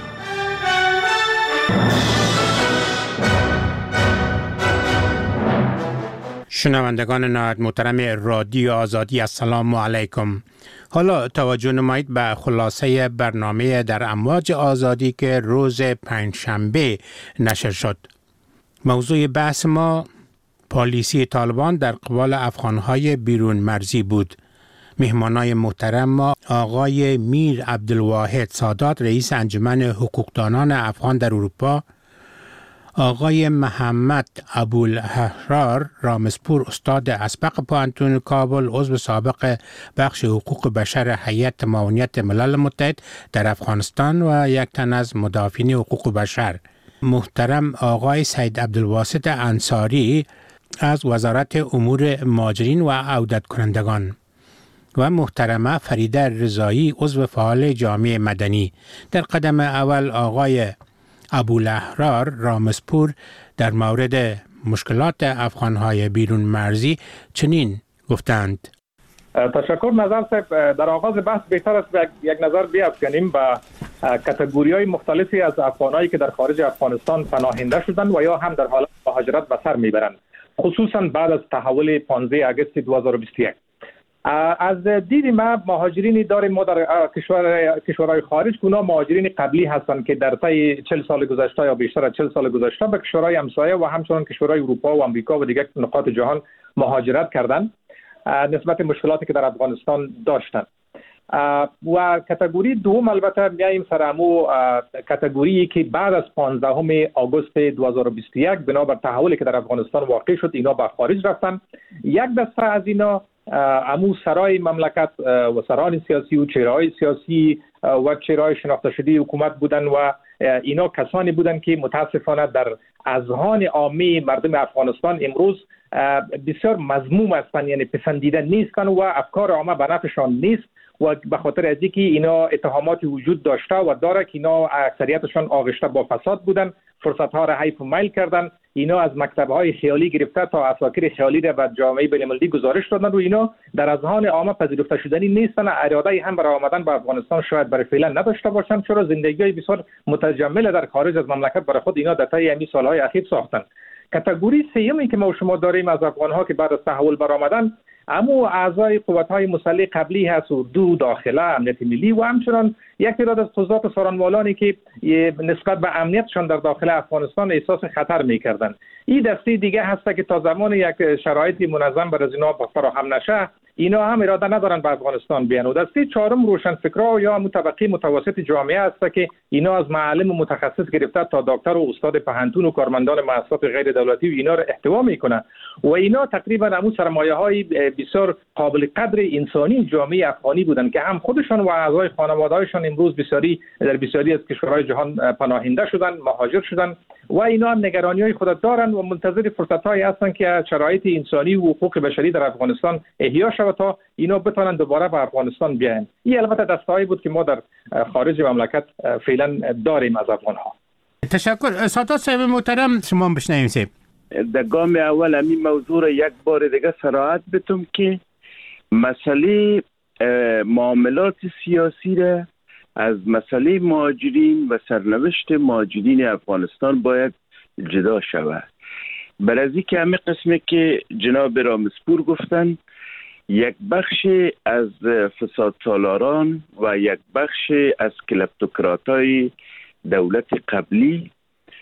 شنوندگان نهایت محترم رادیو آزادی، السلام علیکم. حالا توجه نمایید به خلاصه برنامه در امواج آزادی که روز پنجشنبه نشر شد. موضوع بحث ما پالیسی طالبان در قبال افغانهای بیرون مرزی بود. مهمانای محترم ما آقای میر عبدالواحد سادات، رئیس انجمن حقوقدانان افغان در اروپا، آقای محمد ابوالحرار رامسپور، استاد اسبق پوهنتون کابل، عضو سابق بخش حقوق بشر هیئت معاونیت ملل متحد در افغانستان و یک تن از مدافعین حقوق بشر، محترم آقای سید عبدالواسط انصاری از وزارت امور مهاجرین و عودت کنندگان و محترمه فریده رضایی، عضو فعال جامعه مدنی. در قدم اول آقای ابوالحرار رامسپور در مورد مشکلات افغانهای بیرون مرزی چنین گفتند: تشکر. نظر صاحب، در آغاز بحث بهتر است یک نظر بیافکنیم به کاتگوری‌های مختلفی از افغانایی که در خارج افغانستان پناهنده شدند و یا هم در حالت مهاجرت به سر میبرند، خصوصا بعد از تحول 15 آگوست 2021. از دید ما مهاجرینی داریم ما در کشورهای خارج که اونا مهاجرین قبلی هستند که در طی 40 سال گذشته یا بیشتر از 40 سال گذشته به کشورهای همسایه و همچنین کشورهای اروپا و آمریکا و دیگر نقاط جهان مهاجرت کردند نسبت مشکلاتی که در افغانستان داشتند. و کاتگوری دوم البته میایم سر امو کاتگوری که بعد از 15 آگوست 2021 بنابر تحولی که در افغانستان واقع شد اینا به خارج رفتن. یک دسته از اینا امو سرای مملکت و سران سیاسی و چهره‌های سیاسی و چهره‌های شناخته شده حکومت بودن و اینا کسانی بودن که متاسفانه در اذهان عامه مردم افغانستان امروز بسیار مذموم هستند، یعنی پسندیده نیستن و افکار عامه به نفعشان نیست و به خاطر از اینکه اینا اتهاماتی وجود داشته و داره که اینا اکثریتشان آغشته با فساد بودن، فرصت‌ها را حیف و میل کردن، اینا از مکتب‌های خیالی گرفته تا اساطیر خیالی را به جامعه بین‌المللی گزارش دادن و اینا در اذهان عامه پذیرفته شدنی نیستن. اراده هم برای آمدن به افغانستان شاید برای فعلا نداشته باشند، چرا زندگی بسیار متجمل در خارج از مملکت برای خود اینا در طی همین سال‌های اخیر ساختن. کاتگوری سومی که ما شما داریم از افغان‌ها که بعد از تحول برآمدن، اما اعضای قوت‌های مسلح قبلی هست، اردو، داخله، امنیت ملی و همچنان یک تعداد از قضات سارنوالانی که نسبت به امنیتشان در داخل افغانستان احساس خطر می‌کردند. این دسته دیگه هست که تا زمان یک شرایطی منظم برای اینا فراهم نشه، اینا هم اراده ندارن به افغانستان بیان. و دسته چهارم روشنفکرا یا طبقه متوسط جامعه است که اینا از معلم متخصص گرفته تا دکتر و استاد پهنتون و کارمندان مؤسسات غیر دولتی و اینا را احتوا میکنه و اینا تقریبا همون سرمایه‌های بسیار قابل قدر انسانی جامعه افغانی بودن که هم خودشان و اعضای خانواده‌هایشان امروز در بسیاری از کشورهای جهان پناهنده شدن، مهاجر شدن و اینا هم نگرانی‌های خود دارن و منتظر فرصت‌هایی هستن که شرایط انسانی و حقوق بشری در افغانستان احیا شود تا اینا بتونن دوباره به افغانستان بیاین. این البته دستایی بود که ما در خارج مملکت فعلا داریم از افغان‌ها. تشکر. سادات صاحب محترم، شما بشنویم صاحب. در گام اول همین موضوع را یک بار دیگه صراحت بتم که مسئله معاملات سیاسی را از مسئله مهاجرین و سرنوشت مهاجرین افغانستان باید جدا شود. برای که همه قسمی که جناب رامسپور گفتن، یک بخش از فساد سالاران و یک بخش از کلپتوکراتای دولت قبلی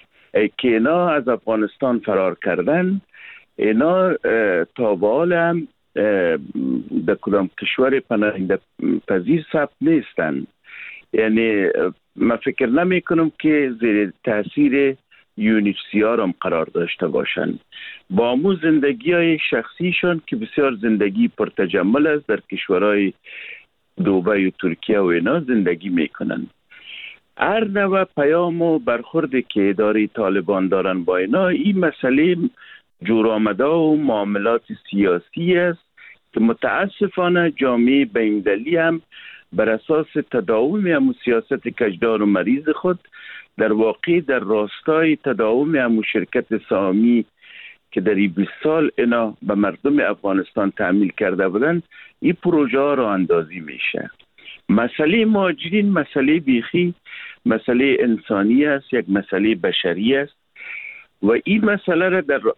که اینا از افغانستان فرار کردن، اینا تا به حال هم در کدام کشور پناهنده پذیر ثبت نیستن. یعنی من فکر نمی کنم که زیر تاثیر UNHCR هم قرار داشته باشند. با امو زندگی های شخصیشان که بسیار زندگی پرتجمل است در کشورهای دبی و ترکیه و اینا زندگی میکنن. هر نوع پیام و برخوردی که اداره طالبان دارن با اینا، این مسئله جور آمده و معاملات سیاسی است که متاسفانه جامعه بین‌المللی هم بر اساس تداوم همون سیاست کجدار و مریض خود در واقع در راستای تداوم همون شرکت سهامی که در 20 سال اینا به مردم افغانستان تعمیل کرده بودن، این پروژه ها را اندازی میشه. مسئله مهاجرین مسئله بیخی مسئله انسانی است، یک مسئله بشری است و این مسئله را در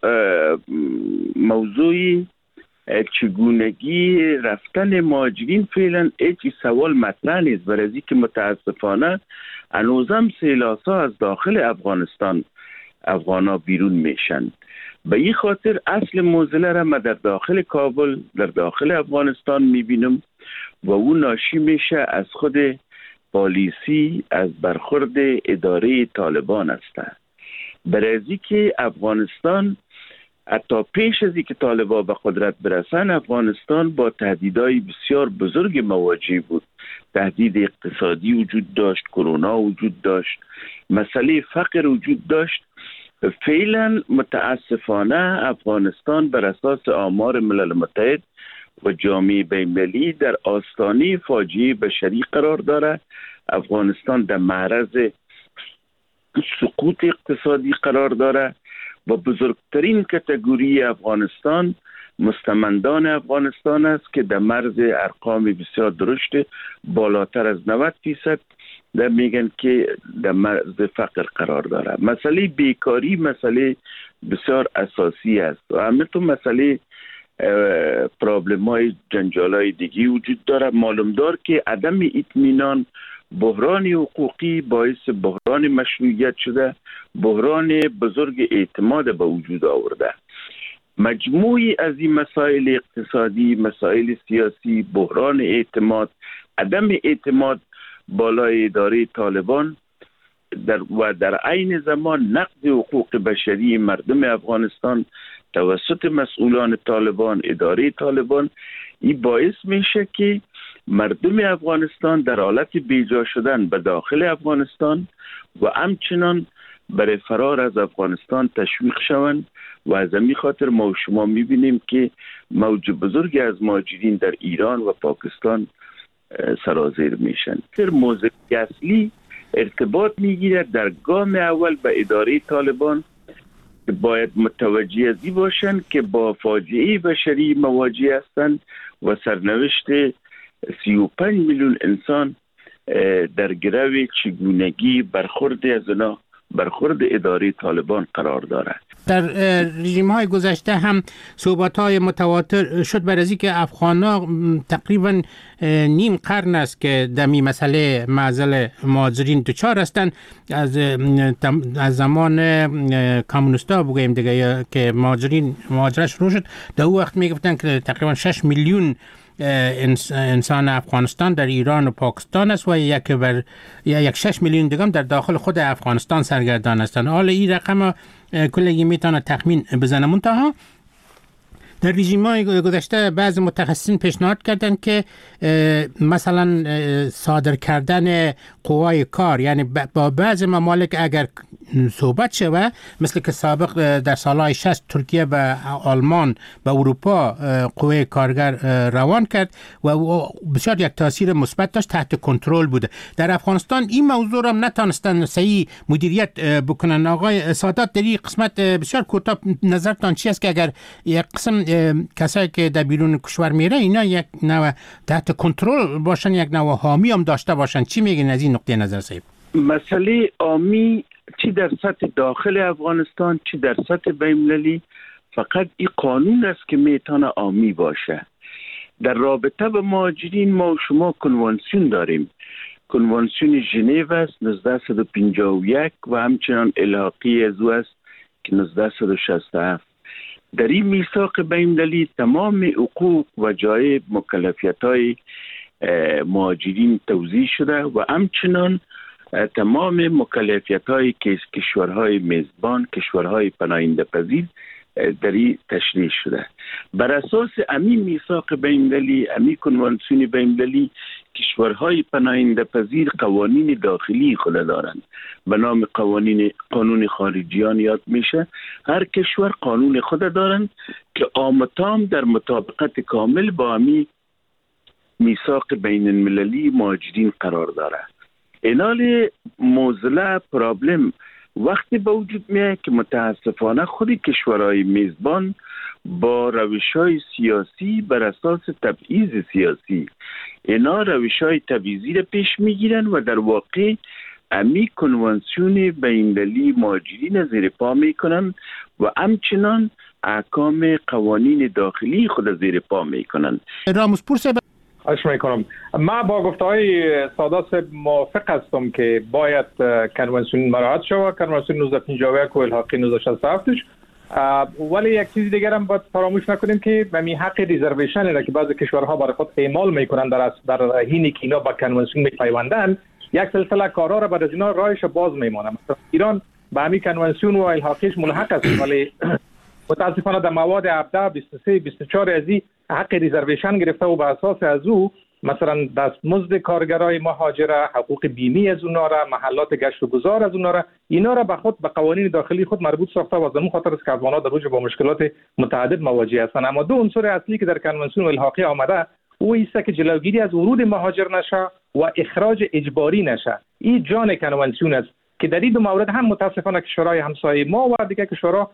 موضوع چگونگی رفتن مهاجرین فعلا هیچ سوال مطرح نیست، برای که متاسفانه هنوزم سیلاسا از داخل افغانستان افغانا بیرون میشن. به این خاطر اصل موزله را من در داخل کابل در داخل افغانستان میبینم و اون ناشی میشه از خود پالیسی، از برخورد اداره طالبان است. برای که افغانستان حتی پیش از اینکه طالبان به قدرت برسن، افغانستان با تهدیدهای بسیار بزرگ مواجه بود. تهدید اقتصادی وجود داشت، کرونا وجود داشت، مسئله فقر وجود داشت. فعلا متاسفانه افغانستان بر اساس آمار ملل متحد و جامعه بین‌المللی در آستانه فاجعه بشری قرار دارد. افغانستان در معرض سقوط اقتصادی قرار دارد و بزرگترین کاتگوری افغانستان مستمندان افغانستان است که در مرز ارقام بسیار درشت بالاتر از 90% در میگن که در مرز فقر قرار داره. مسئله بیکاری مسئله بسیار اساسی است و همینطور مسئله پرابلم های جنجال های دیگی وجود داره. معلوم دار که عدم اطمینان، بحران حقوقی باعث بحران مشروعیت شده، بحران بزرگ اعتماد به وجود آورده. مجموعی از این مسائل اقتصادی، مسائل سیاسی، بحران اعتماد، عدم اعتماد بالای اداره طالبان و در عین زمان نقض حقوق بشری مردم افغانستان توسط مسئولان طالبان، اداره طالبان، این باعث میشه که مردم افغانستان در حالت بیجا شدن به داخل افغانستان و همچنان برای فرار از افغانستان تشویق شوند و از همین خاطر ما و شما میبینیم که موج بزرگی از مهاجرین در ایران و پاکستان سرازیر میشن. موضوع اصلی ارتباط میگیرد در گام اول به اداره طالبان که باید متوجه ازی باشند که با فاجعه بشری مواجه هستند و سرنوشت 35 میلیون انسان در گرو چگونگی برخورد از اونا برخورد اداره طالبان قرار دارد. در رژیم های گذشته هم صحبت های متواتر شد بر از اینکه افغان‌ها تقریبا نیم قرن است که دمی مسئله معزل مهاجرین دچار هستند. از زمان کمونیستا بگوییم دیگه که مهاجرت شروع شد، در اون وقت میگفتن که تقریبا 6 میلیون انسان افغانستان در ایران و پاکستان است و یک 6 میلیون دیگه در داخل خود افغانستان سرگردان هستند. حالا این رقم کلگی میتونه تخمین بزنه. منتها در رژیم‌های گذشته بعض متخصصین پیشنهاد کردند که مثلا صادر کردن قوای کار، یعنی با بعض ممالک اگر صحبت شود، مثل که سابق در سالهای 60 ترکیه و آلمان و اروپا قوای کارگر روان کرد و بسیار یک تاثیر مثبت داشت، تحت کنترل بوده. در افغانستان این موضوع را نتونستن صحیح مدیریت بکنن. آقای سادات در این قسمت بسیار کوتاه نظرتان چی است که اگر یک قسم کسایی که در بیرون کشور میره اینا یک نوع تحت کنترل باشن، یک نوع حامی هم داشته باشن، چی میگین از این نقطه نظر صاحب؟ مسئله حامی چی در سطح داخل افغانستان چی در سطح بین‌المللی فقط این قانون است که میتونه حامی باشه. در رابطه با مهاجرین ما و شما کنوانسیون داریم. کنوانسیون ژنو است 1951 و همچنان الحاقی از او است که 1967. در این میثاق بین‌المللی تمام حقوق و جای مکلفیت‌های مهاجرین توضیح شده و همچنان تمام مکلفیت‌های کشورهای میزبان، کشورهای پناهنده پذیر در این تشریح شده. بر اساس همین میثاق بین‌المللی، همین کنوانسیون بین‌المللی، کشورهای پناهنده پذیر قوانین داخلی خود دارند به نام قانون خارجیان یاد میشه. هر کشور قانون خود دارند که آمتام در مطابقت کامل با همین میثاق بین المللی مهاجرین قرار دارد. اینال موزله پرابلم وقتی به وجود میاد که متاسفانه خود کشورهای میزبان با روش‌های سیاسی بر اساس تبعیض سیاسی اینا روش‌های تبعیضی را پیش میگیرن و در واقع امی کنوانسیون بین‌المللی مهاجرین زیر پا میکنن و همچنان احکام قوانین داخلی خود زیر پا میکنن. راموس پور صاحب خواهش میکنم. من با گفته‌های سادات صاحب موافق هستم که باید کنوانسیون مراعات شود، کنوانسیون 1951 و الحاقی 1967. ولی یک چیز دیگر هم باید فراموش نکنیم که می حق ریزرویشن را که بعضی کشورها برای خود اعمال میکنن در حینی که اینا با کنوانسیون میپیوندن، یک سلسله کارها را بعد از اینا راهش باز میمونه. مثلا ایران به همین کنوانسیون و الحاقیش ملحق است، ولی متاسفانه در مواد 17 23 24 ازی حق ریزرویشن گرفته و به اساس از او مثلا دستمزد کارگرای مهاجر، حقوق بیمی از اونها را، محلات گشت و گذار از اونها را، اینا را به خود به قوانین داخلی خود مربوط ساخته و از اون خاطر است که افغان‌ها در با مشکلات متعدد مواجه هستند. اما دو عنصر اصلی که در کنوانسیون الحاقی آمده او است که جلوگیری از ورود مهاجر نشه و اخراج اجباری نشه. این جان کنوانسیون است که در این دو مورد هم متاسفانه کشورهای همسایه ما و دیگر کشورها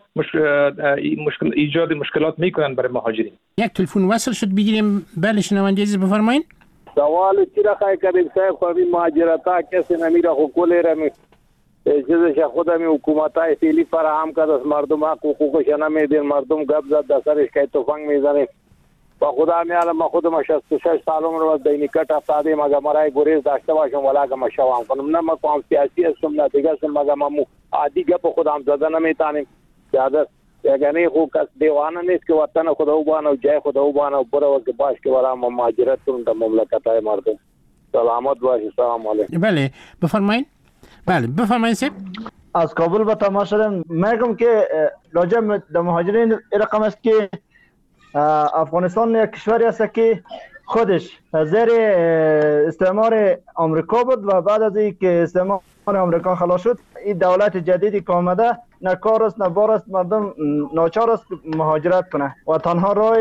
ایجاد مشکلات میکنن برای مهاجرین. یک تلفن وصل شد بگیریم. بله شنونده عزیز بفرمایید. سوال چرا خواهی کریم صاحب خواهی مهاجرت ها کسی نمیره حقوق رمی چیزش خودمی حکومت های فیلی فراهم کرد از مردم حقوقش نمیدین، مردم گپ زد در سرش که تفنگ میزنه. با خدا میاله ما خودم 66 سالم رو از دینیکت افتاده مگه مرای گریز داشته باشم ولا که ما شوام کنم نه ما قوم سیاسی هستم نه دیگه هستم مگه ما عادی گپ خودم زده نمیتونیم. زیاده یعنی خوب کس دیوانه نیست که وطن خدا وبانه و جای خدا وبانه و برو که باش که برای ما مهاجرت کنیم در مملکت های مردم. سلامت باشید. سلام علیکم. بله بفرمایید. بله بفرمایید سید. از کابل به تماشا میگم که راجع به مهاجرین رقم است که افغانستان یک کشوری است که خودش زیر استعمار آمریکا بود و بعد از اینکه استعمار آمریکا خلاص شد این دولت جدیدی که آمده نه کار است نه بار است، مردم ناچار است مهاجرت کنه و تنها راه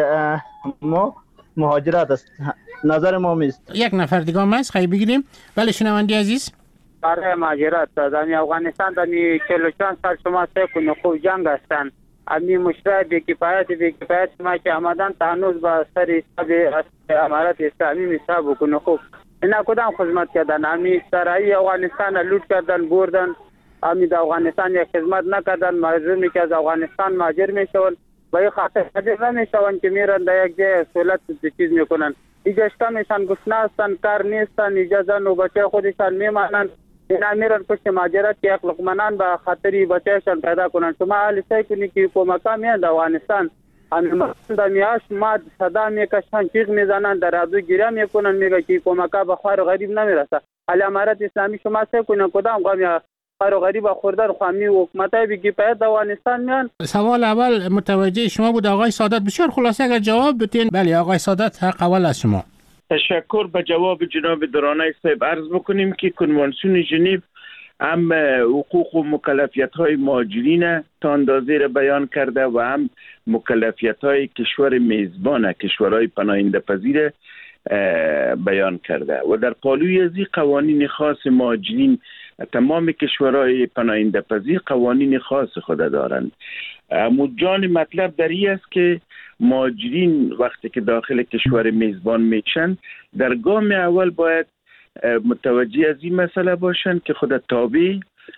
ما مهاجرت است. نظر ما میست. یک نفر دیگه هم هست خیلی بگیریم. بله شنوندی عزیز، برای مهاجرت دمی افغانستان دمی 44 سال شما سه کنه خوب جنگ هستن، امی مشرع بیکفایت ما که آمدن تا هنوز با سر حساب امارت اسلامی حساب کنه خوب اینا کدام خدمت کردن؟ امی سرایی افغانستان لوٹ کردن بردن، امی در افغانستان یک خدمت نکردن، مردمی که از افغانستان مهاجر میشون و این خاطر مهاجر نمیشون که میرن در یک جای سهولت چیز میکنن، اینجا میشن گشنه هستن، کار نیستن، اجازه و بچه خودشان میمانند، اینا میرن پشت مهاجرت که یک لقمنان به خاطری بچهشان پیدا کنن. شما حالی سعی کنی که حکومتا میان در افغانستان در میاش ماد صدا میکشن، چیغ میزنن، در ابزو گیره میکنن، میگه که حکومتا به خوار غریب نمیرسه. حالی امارت اسلامی شما سعی کنن کدام قوم خوار غریب خوردن خوامی حکومتای بگی پاید در افغانستان میان. سوال اول متوجه شما بود آقای سادات، بسیار خلاصه اگر جواب بدین. بله آقای سادات، حق اول از شما. تشکر. به جواب جناب درانه صاحب عرض بکنیم که کنوانسیون ژنو هم حقوق و مکلفیت های مهاجرین تا اندازه را بیان کرده و هم مکلفیت های کشور میزبان، کشورهای پناهنده پذیر بیان کرده و در پالوی از این قوانین خاص مهاجرین تمام کشورهای پناهنده پذیر قوانین خاص خود دارند. جان مطلب در این است که مهاجرین وقتی که داخل کشور میزبان میشن در گام اول باید متوجه از این مسئله باشند که خود تابع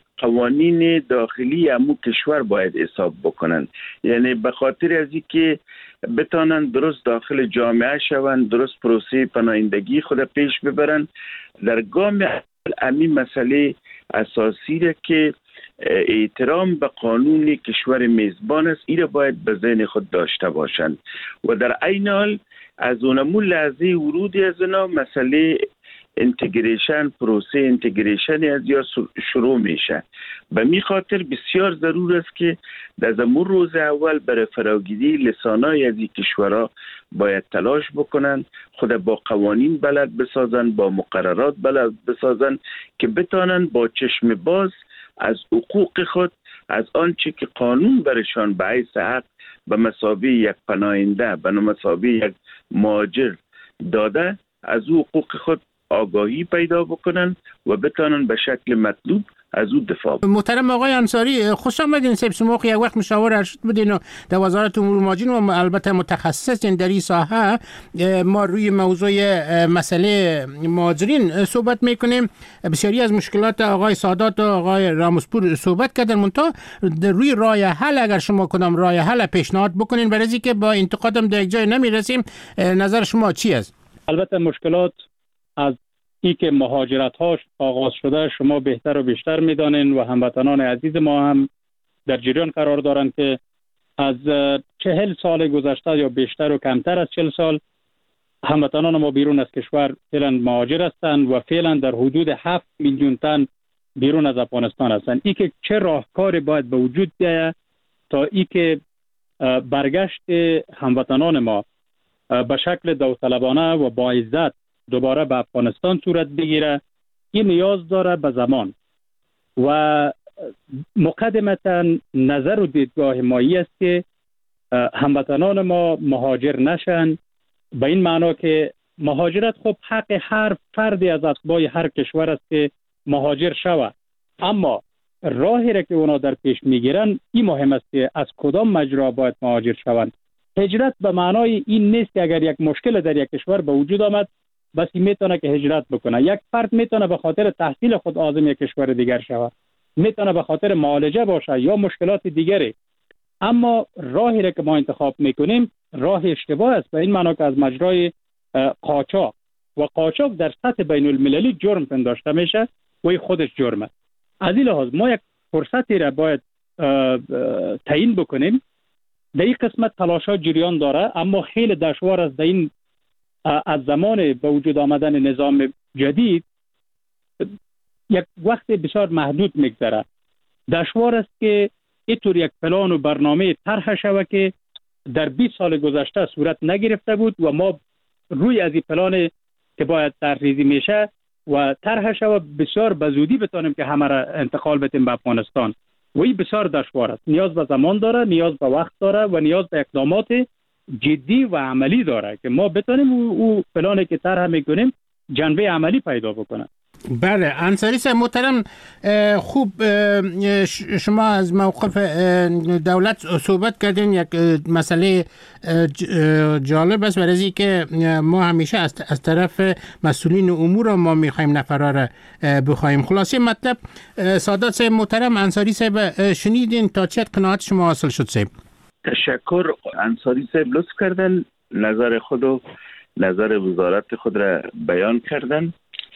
قوانین داخلی امو کشور باید حساب بکنن، یعنی به خاطر از این که بتانن درست داخل جامعه شوند، درست پروسه پناهندگی خود پیش ببرن. در گام اول امی مسئله اساسی را که احترام به قانون کشور میزبان است، این را باید به ذهن خود داشته باشند و در عین حال از اونمون لحظه ورودی از اونا مسئله انتگریشن، پروسه انتگریشن از یا شروع میشه. به می خاطر بسیار ضرور است که در زمون روز اول برای فراگیری لسانای از این کشورها باید تلاش بکنن، خود با قوانین بلد بسازن، با مقررات بلد بسازن که بتانن با چشم باز از حقوق خود، از آنچه که قانون برشان به حیث حق به مثابه یک پناهنده، به مثابه یک مهاجر داده، از حقوق خود آگاهی پیدا بکنن و بتانن به شکل مطلوب از او دفاع. محترم آقای انصاری، خوش آمدین. سیب شما یک وقت مشاور ارشد بودین و در وزارت امور مهاجرین و البته متخصصین در این ساحه. ما روی موضوع مسئله مهاجرین صحبت میکنیم. بسیاری از مشکلات آقای سادات و آقای راموسپور صحبت کردن، منتها روی راه حل اگر شما کدام راه حل پیشنهاد بکنین برای اینکه با انتقادم در یک جای نمیرسیم، نظر شما چی است؟ البته مشکلات از ای که مهاجرت هاش آغاز شده شما بهتر و بیشتر میدانین و هموطنان عزیز ما هم در جریان قرار دارند که از 40 سال گذشته یا بیشتر و کمتر از 40 سال هموطنان ما بیرون از کشور فعلا مهاجر هستند و فعلا در حدود 7 میلیون تن بیرون از افغانستان هستند. ای که چه راهکاری باید به وجود بیاید تا ای که برگشت هموطنان ما به شکل داوطلبانه و با عزت دوباره به افغانستان صورت بگیره، این نیاز داره به زمان و مقدمتا نظر و دیدگاه مایی است که هموطنان ما مهاجر نشن، به این معنا که مهاجرت خب حق هر فردی از اتباع هر کشور است که مهاجر شود، اما راهی را که اونا در پیش میگیرن این مهم است که از کدام مجرا باید مهاجر شوند. هجرت به معنای این نیست که اگر یک مشکل در یک کشور به وجود آمد بس میتونه که هجرت بکنه. یک فرد میتونه به خاطر تحصیل خود عازم یک کشور دیگر شود، میتونه به خاطر معالجه باشه یا مشکلات دیگری، اما راهی را که ما انتخاب میکنیم راه اشتباه است. به این معنی که از مجرای قاچاق و قاچاق در سطح بین المللی جرم پنداشته میشه و این خودش جرمه. از این لحاظ ما یک فرصتی را باید تعیین بکنیم. در این قسمت تلاش‌ها جریان داره، اما خیلی دشوار است. در این از زمان به وجود آمدن نظام جدید یک وقت بسیار محدود میگذره. دشوار است که اینطور یک پلان و برنامه طرح شود که در 20 سال گذشته صورت نگرفته بود و ما روی از این پلان که باید طرحریزی میشه و طرحش و بسیار بزودی بتونیم که همه را انتقال بدیم به افغانستان و این بسیار دشوار است. نیاز به زمان داره، نیاز به وقت داره و نیاز به اقدامات جدی و عملی داره که ما بتونیم او پلانی که طرح میکنیم جنبه عملی پیدا بکنه. بله انصاری صاحب محترم، خوب شما از موقف دولت صحبت کردین. یک مسئله جالب است برای که ما همیشه از طرف مسئولین امور ما میخوایم نفرا را بخوایم. خلاصه مطلب سادات صاحب محترم، انصاری صاحب شنیدین تا چه قناعت شما حاصل شد صاحب؟ تشکر. انصاری صاحب لطف کردن نظر خود و نظر وزارت خود را بیان کردن.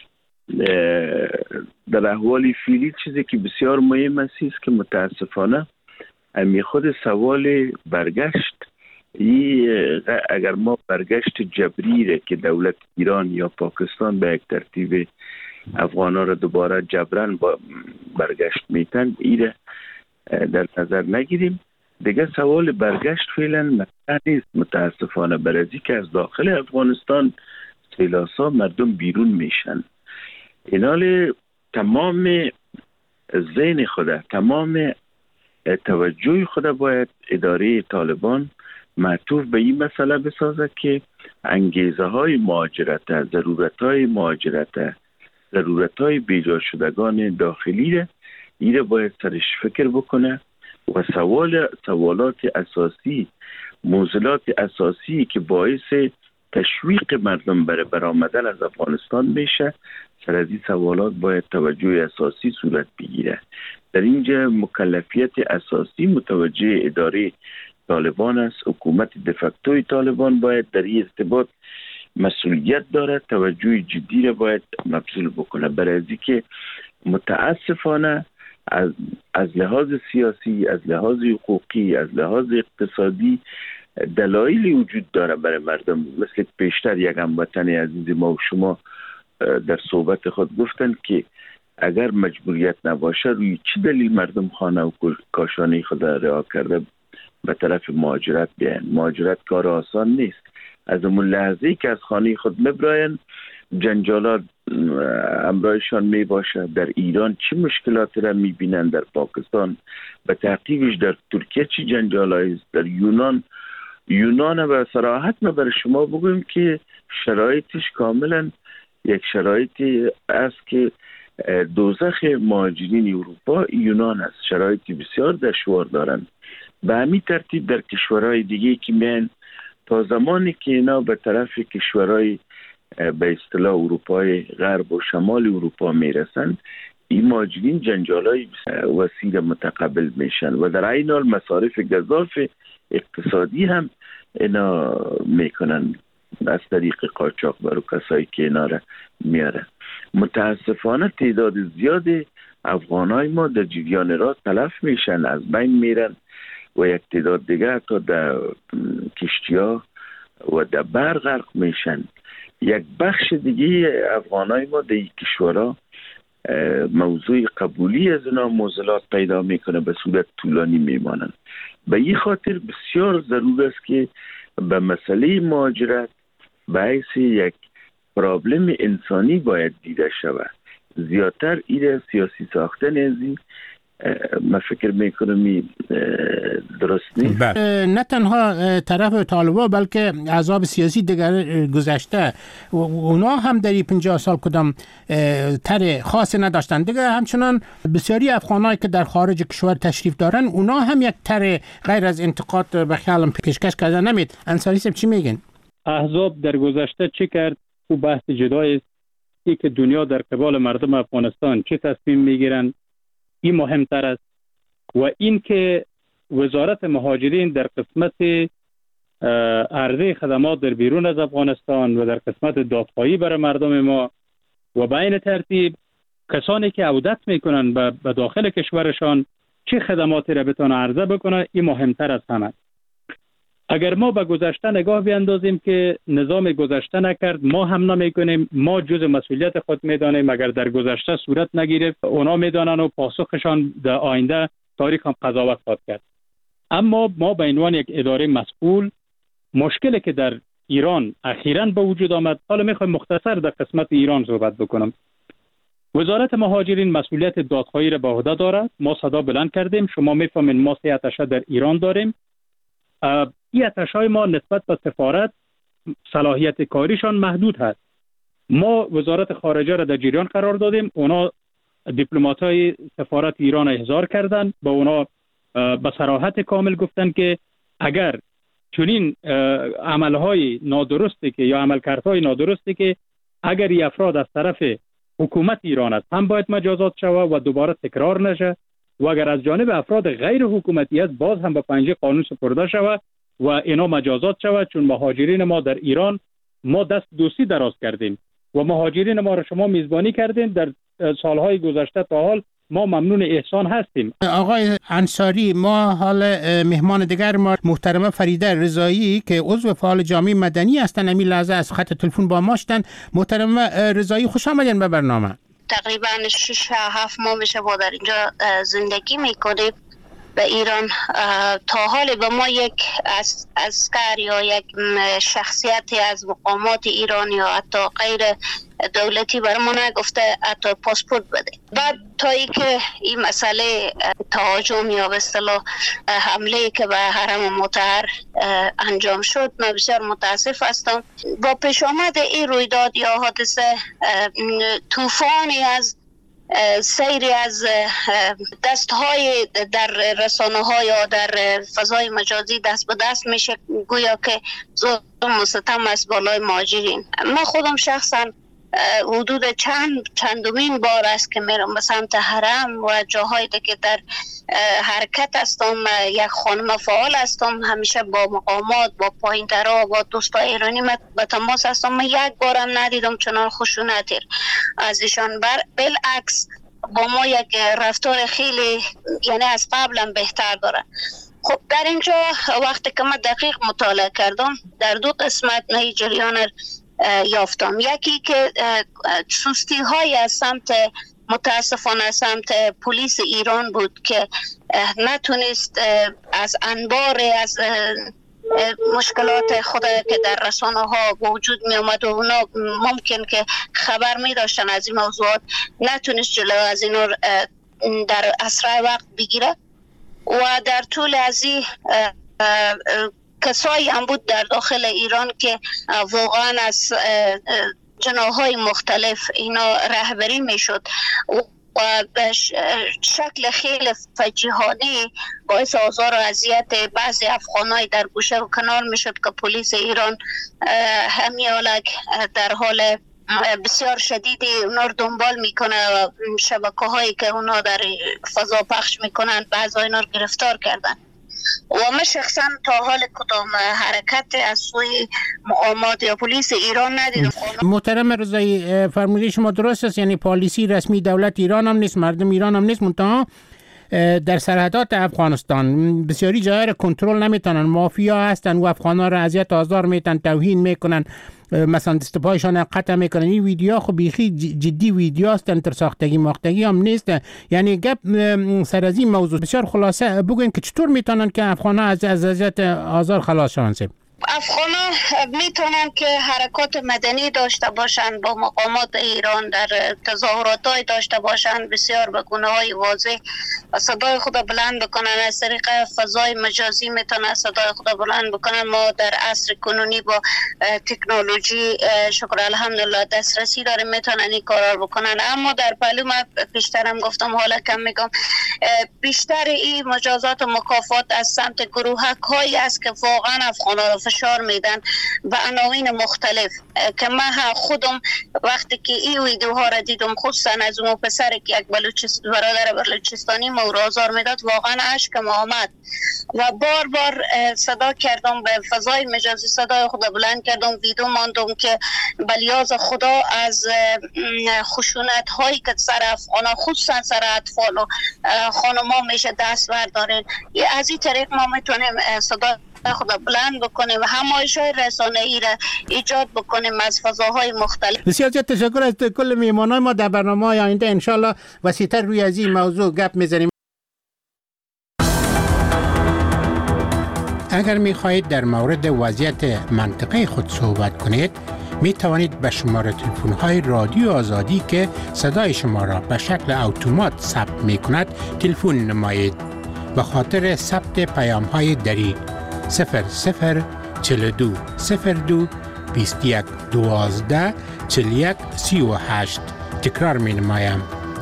در احوال فعلی چیزی که بسیار مهم است که متاسفانه امی خود سوال برگشت، اگر ما برگشت جبری را که دولت ایران یا پاکستان به یک ترتیب افغانا را دوباره جبران برگشت میتن، ایره در نظر نگیریم، دیگه سوال برگشت فعلا مطرح نیست متاسفانه، برای که از داخل افغانستان سیلاسا مردم بیرون میشن. اینال تمام ذهن خود، تمام توجه خود باید اداره طالبان معطوف به این مسئله بسازد که انگیزه های مهاجرت، ضرورت های مهاجرت، ضرورت های بیجا شدگان داخلی را ایره باید سرش فکر بکنه و سوالات اساسی، موضوعات اساسی که باعث تشویق مردم برآمدن از افغانستان میشه، سر از این سوالات باید توجه اساسی صورت بگیره. در اینجا مکلفیت اساسی متوجه اداره طالبان است. حکومت دفکتوی طالبان باید در این ارتباط مسئولیت داره، توجه جدی را باید مبذول بکنه، برای که متاسفانه از لحاظ سیاسی، از لحاظ حقوقی، از لحاظ اقتصادی دلایلی وجود داره برای مردم. مثل پیشتر یک هموطن عزیز ما و شما در صحبت خود گفتن که اگر مجبوریت نباشه روی چی دلیل مردم خانه و کاشانه خود رها کرده به طرف مهاجرت بیاین؟ مهاجرت کار آسان نیست. از اون لحظه‌ای که از خانه خود مبراین جنجالات امرایشان می باشه. در ایران چی مشکلات را می بینن، در پاکستان به تعقیبش در ترکیه چی جنجالایی است، در یونان به صراحت ما بر شما بگویم که شرایطش کاملا یک شرایطی است که دوزخ مهاجرین اروپا یونان است. شرایطی بسیار دشوار دارند. به همین ترتیب در کشورهای دیگه که میان تا زمانی که اینا به طرف کشورهای به اصطلاح اروپای غرب و شمال اروپا میرسند، این مهاجرین جنجالای وسیع متقبل میشن و در عین حال مصارف گزاف اقتصادی هم اینا میکنن از طریق قاچاق برای کسایی که اینا را میاره. متاسفانه تعداد زیاد افغانای ما در جریان راه تلف میشن، از بین میرن و یک تعداد دیگه تا در کشتی‌ها و در بر غرق میشن. یک بخش دیگه افغانای ما در این کشورها موضوع قبولی از اینا معضلات پیدا میکنه، به صورت طولانی میمانن. به این خاطر بسیار ضرور است که به مسئله مهاجرت بحث یک پرابلم انسانی باید دیده شود. زیادتر ایره سیاسی ساختن ازی من فکر میکنم درست نیست. نه تنها طرف طالبان بلکه احزاب سیاسی دیگر گذشته اونا هم در 50 سال کدام طرح خاصی نداشتن دیگه. همچنان بسیاری افغانایی که در خارج کشور تشریف دارن اونا هم یک طرح غیر از انتقاد به خیالم پیشکش کردن نمید. انصاری صاحب چی میگن؟ احزاب در گذشته چی کرد؟ او بحث جدایی است. ای که دنیا در قبال مردم افغانستان چه تصمیم میگیرن این مهمتر است و این که وزارت مهاجرین در قسمت عرضه خدمات در بیرون از افغانستان و در قسمت دادخواهی برای مردم ما و به این ترتیب کسانی که عودت میکنن به داخل کشورشان چه خدماتی را بتونه عرضه بکنه این مهمتر از همه. اگر ما به گذشته نگاه بیندازیم که نظام گذشته نکرد، ما هم نمیکنیم، ما جز مسئولیت خود میدانیم. اگر در گذشته صورت نگیرد اونا میدانن و پاسخشان در آینده تاریخ هم قضاوت خواهد کرد. اما ما به عنوان یک اداره مسئول مشکلی که در ایران اخیراً به وجود آمد. حالا میخوایم مختصر در قسمت ایران صحبت بکنم. وزارت مهاجرین مسئولیت دادخواهی را به عهده دارد. ما صدا بلند کردیم، شما میفهمین ما 3 اتشه در ایران داریم. این اتشه‌های ما نسبت به سفارت صلاحیت کاریشان محدود هست. ما وزارت خارجه را در جریان قرار دادیم، اونا دیپلمات‌های سفارت ایران احضار کردند، با اونا به صراحت کامل گفتن که اگر چنین عملهای نادرستی که یا عملکردهای نادرستی که اگر این افراد از طرف حکومت ایران است هم باید مجازات شود و دوباره تکرار نشه، و اگر از جانب افراد غیر حکومتی است باز هم به پنجه قانون سپرده شود و اینا مجازات شود. چون مهاجرین ما در ایران ما دست دوستی دراز کردیم و مهاجرین ما را شما میزبانی کردین در سالهای گذشته تا حال ما ممنون احسان هستیم. آقای انصاری، ما حال مهمان دیگر ما محترمه فریده رضایی که عضو فعال جامعه مدنی هستند همین لحظه از خط تلفن با ما هستند. محترمه رضایی خوش آمدین به برنامه. تقریبا 6-7 ماه میشه ما در اینجا زندگی میکنیم به ایران. تا حال به ما یک عسکر یا یک شخصیتی از مقامات ایران یا حتی غیر دولتی برامون نگفته حتی پاسپورت بده. بعد تا ای که این مسئله تهاجم یا به اصطلاح حمله که به حرم مطهر انجام شد، من بسیار متاسف هستم. با پیش آمد این رویداد یا حادثه طوفانی از سیری از دستهای در رسانه ها یا در فضای مجازی دست به دست میشه، گویا که ظلم و ستم از بالای مهاجرین. من خودم شخصا حدود چندمین بار است که میرم به سمت حرم و جاهایی که در حرکت هستم. یک خانم فعال هستم، همیشه با مقامات، با پایین‌ترها، با دوستای ایرانی به تماس هستم. من یک بارم ندیدم چنان خشونتی از ایشان. بالعکس با ما یک رفتار خیلی یعنی از قبلم بهتر داره. خب در اینجا وقتی که من دقیق مطالعه کردم در 2 قسمت نهی جریان یافتم. یکی که سستی های از سمت متاسفانه سمت پلیس ایران بود که نتونست از انبار از مشکلات خود که در رسانه ها وجود می آمد و اونا ممکن که خبر می داشتن از این موضوعات، نتونست جلو از این در اسرع وقت بگیره. و در طول از این کسایی هم بود در داخل ایران که واقعا از جناح‌های مختلف اینا رهبری میشد و به شکل خیلی فجیحانه باعث آزار و اذیت بعضی افغانای در گوشه و کنار میشد که پلیس ایران همیالک در حال بسیار شدیدی اونا رو دنبال میکنه و شبکه هایی که اونا در فضا پخش میکنن بعضی اینا رو گرفتار کردن. و من شخصا تا حال کدام حرکت از سوی مقامات یا پلیس ایران ندیدم. محترم رضایی، فرموده شما درست است، یعنی پالیسی رسمی دولت ایران هم نیست، مردم ایران هم نیست، منتها در سرحدات افغانستان بسیاری جاها را کنترل نمیتونن، مافیا هستن و افغانا را اذیت آزار میتن، توهین میکنن، مثلا دست پایشان قطع میکنن. این ویدیو خب بیخی جدی ویدیو هستن، تر ساختگی ماختگی هم نیست. یعنی گپ سر از این موضوع بسیار خلاصه بگوین که چطور میتونن که افغانا از اذیت آزار خلاص شون؟ افغانا میتونن که حرکات مدنی داشته باشن، با مقامات ایران در تظاهراتای داشته باشن، بسیار به گونه‌های واضح و صدای خود بلند بکنن. از طریق فضای مجازی میتونن صدای خود بلند بکنن. ما در عصر کنونی با تکنولوژی شکر الحمدلله دسترسی داریم، میتونن این کارا رو بکنن. اما در پهلو من بیشترم گفتم، حالا کم میگم، بیشتر این مجازات و مکافات از سمت گروهک هایی است که واقعا افغانا رو فشار میدن به عناوین مختلف که من خودم وقتی که این ویدیوها را دیدم، خصوصا از اون پسری که یک برادر بلوچستانی مورد آزار میداد، واقعا اشکم آمد و بار بار صدا کردم به فضای مجازی، صدای خود بلند کردم، ویدیو ماندم که بلیاز خدا از خشونت هایی که سر افغانا خصوصا سر اطفال و خانما میشه دست بردارین. از این طریق ما میتونیم صدا خود بلند بکنیم و همایش‌های رسانه‌ای را ایجاد بکنیم از فضاهای مختلف. بسیار زیاد تشکر از کل میهمانان ما. در برنامه‌های آینده انشالله وسیع‌تر روی از این موضوع گپ میزنیم. اگر می خواهید در مورد وضعیت منطقه خود صحبت کنید می توانید به شماره تلفن های رادیو آزادی که صدای شما را به شکل اتومات ثبت می کند تلفن نمایید. به خاطر ثبت پیام های دری 0042 02 21 12 41 38 تکرار می نمایم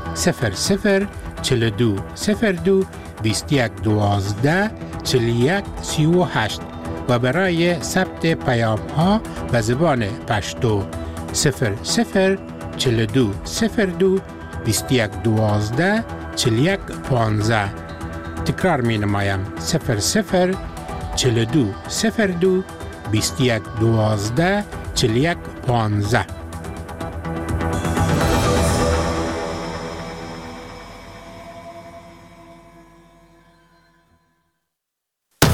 0042 02 21 12 41 38 و برای ثبت پیام ها به زبان پشتو 0042 02 21 12 41 15 تکرار می نمایم 0042 02 21 12 41 15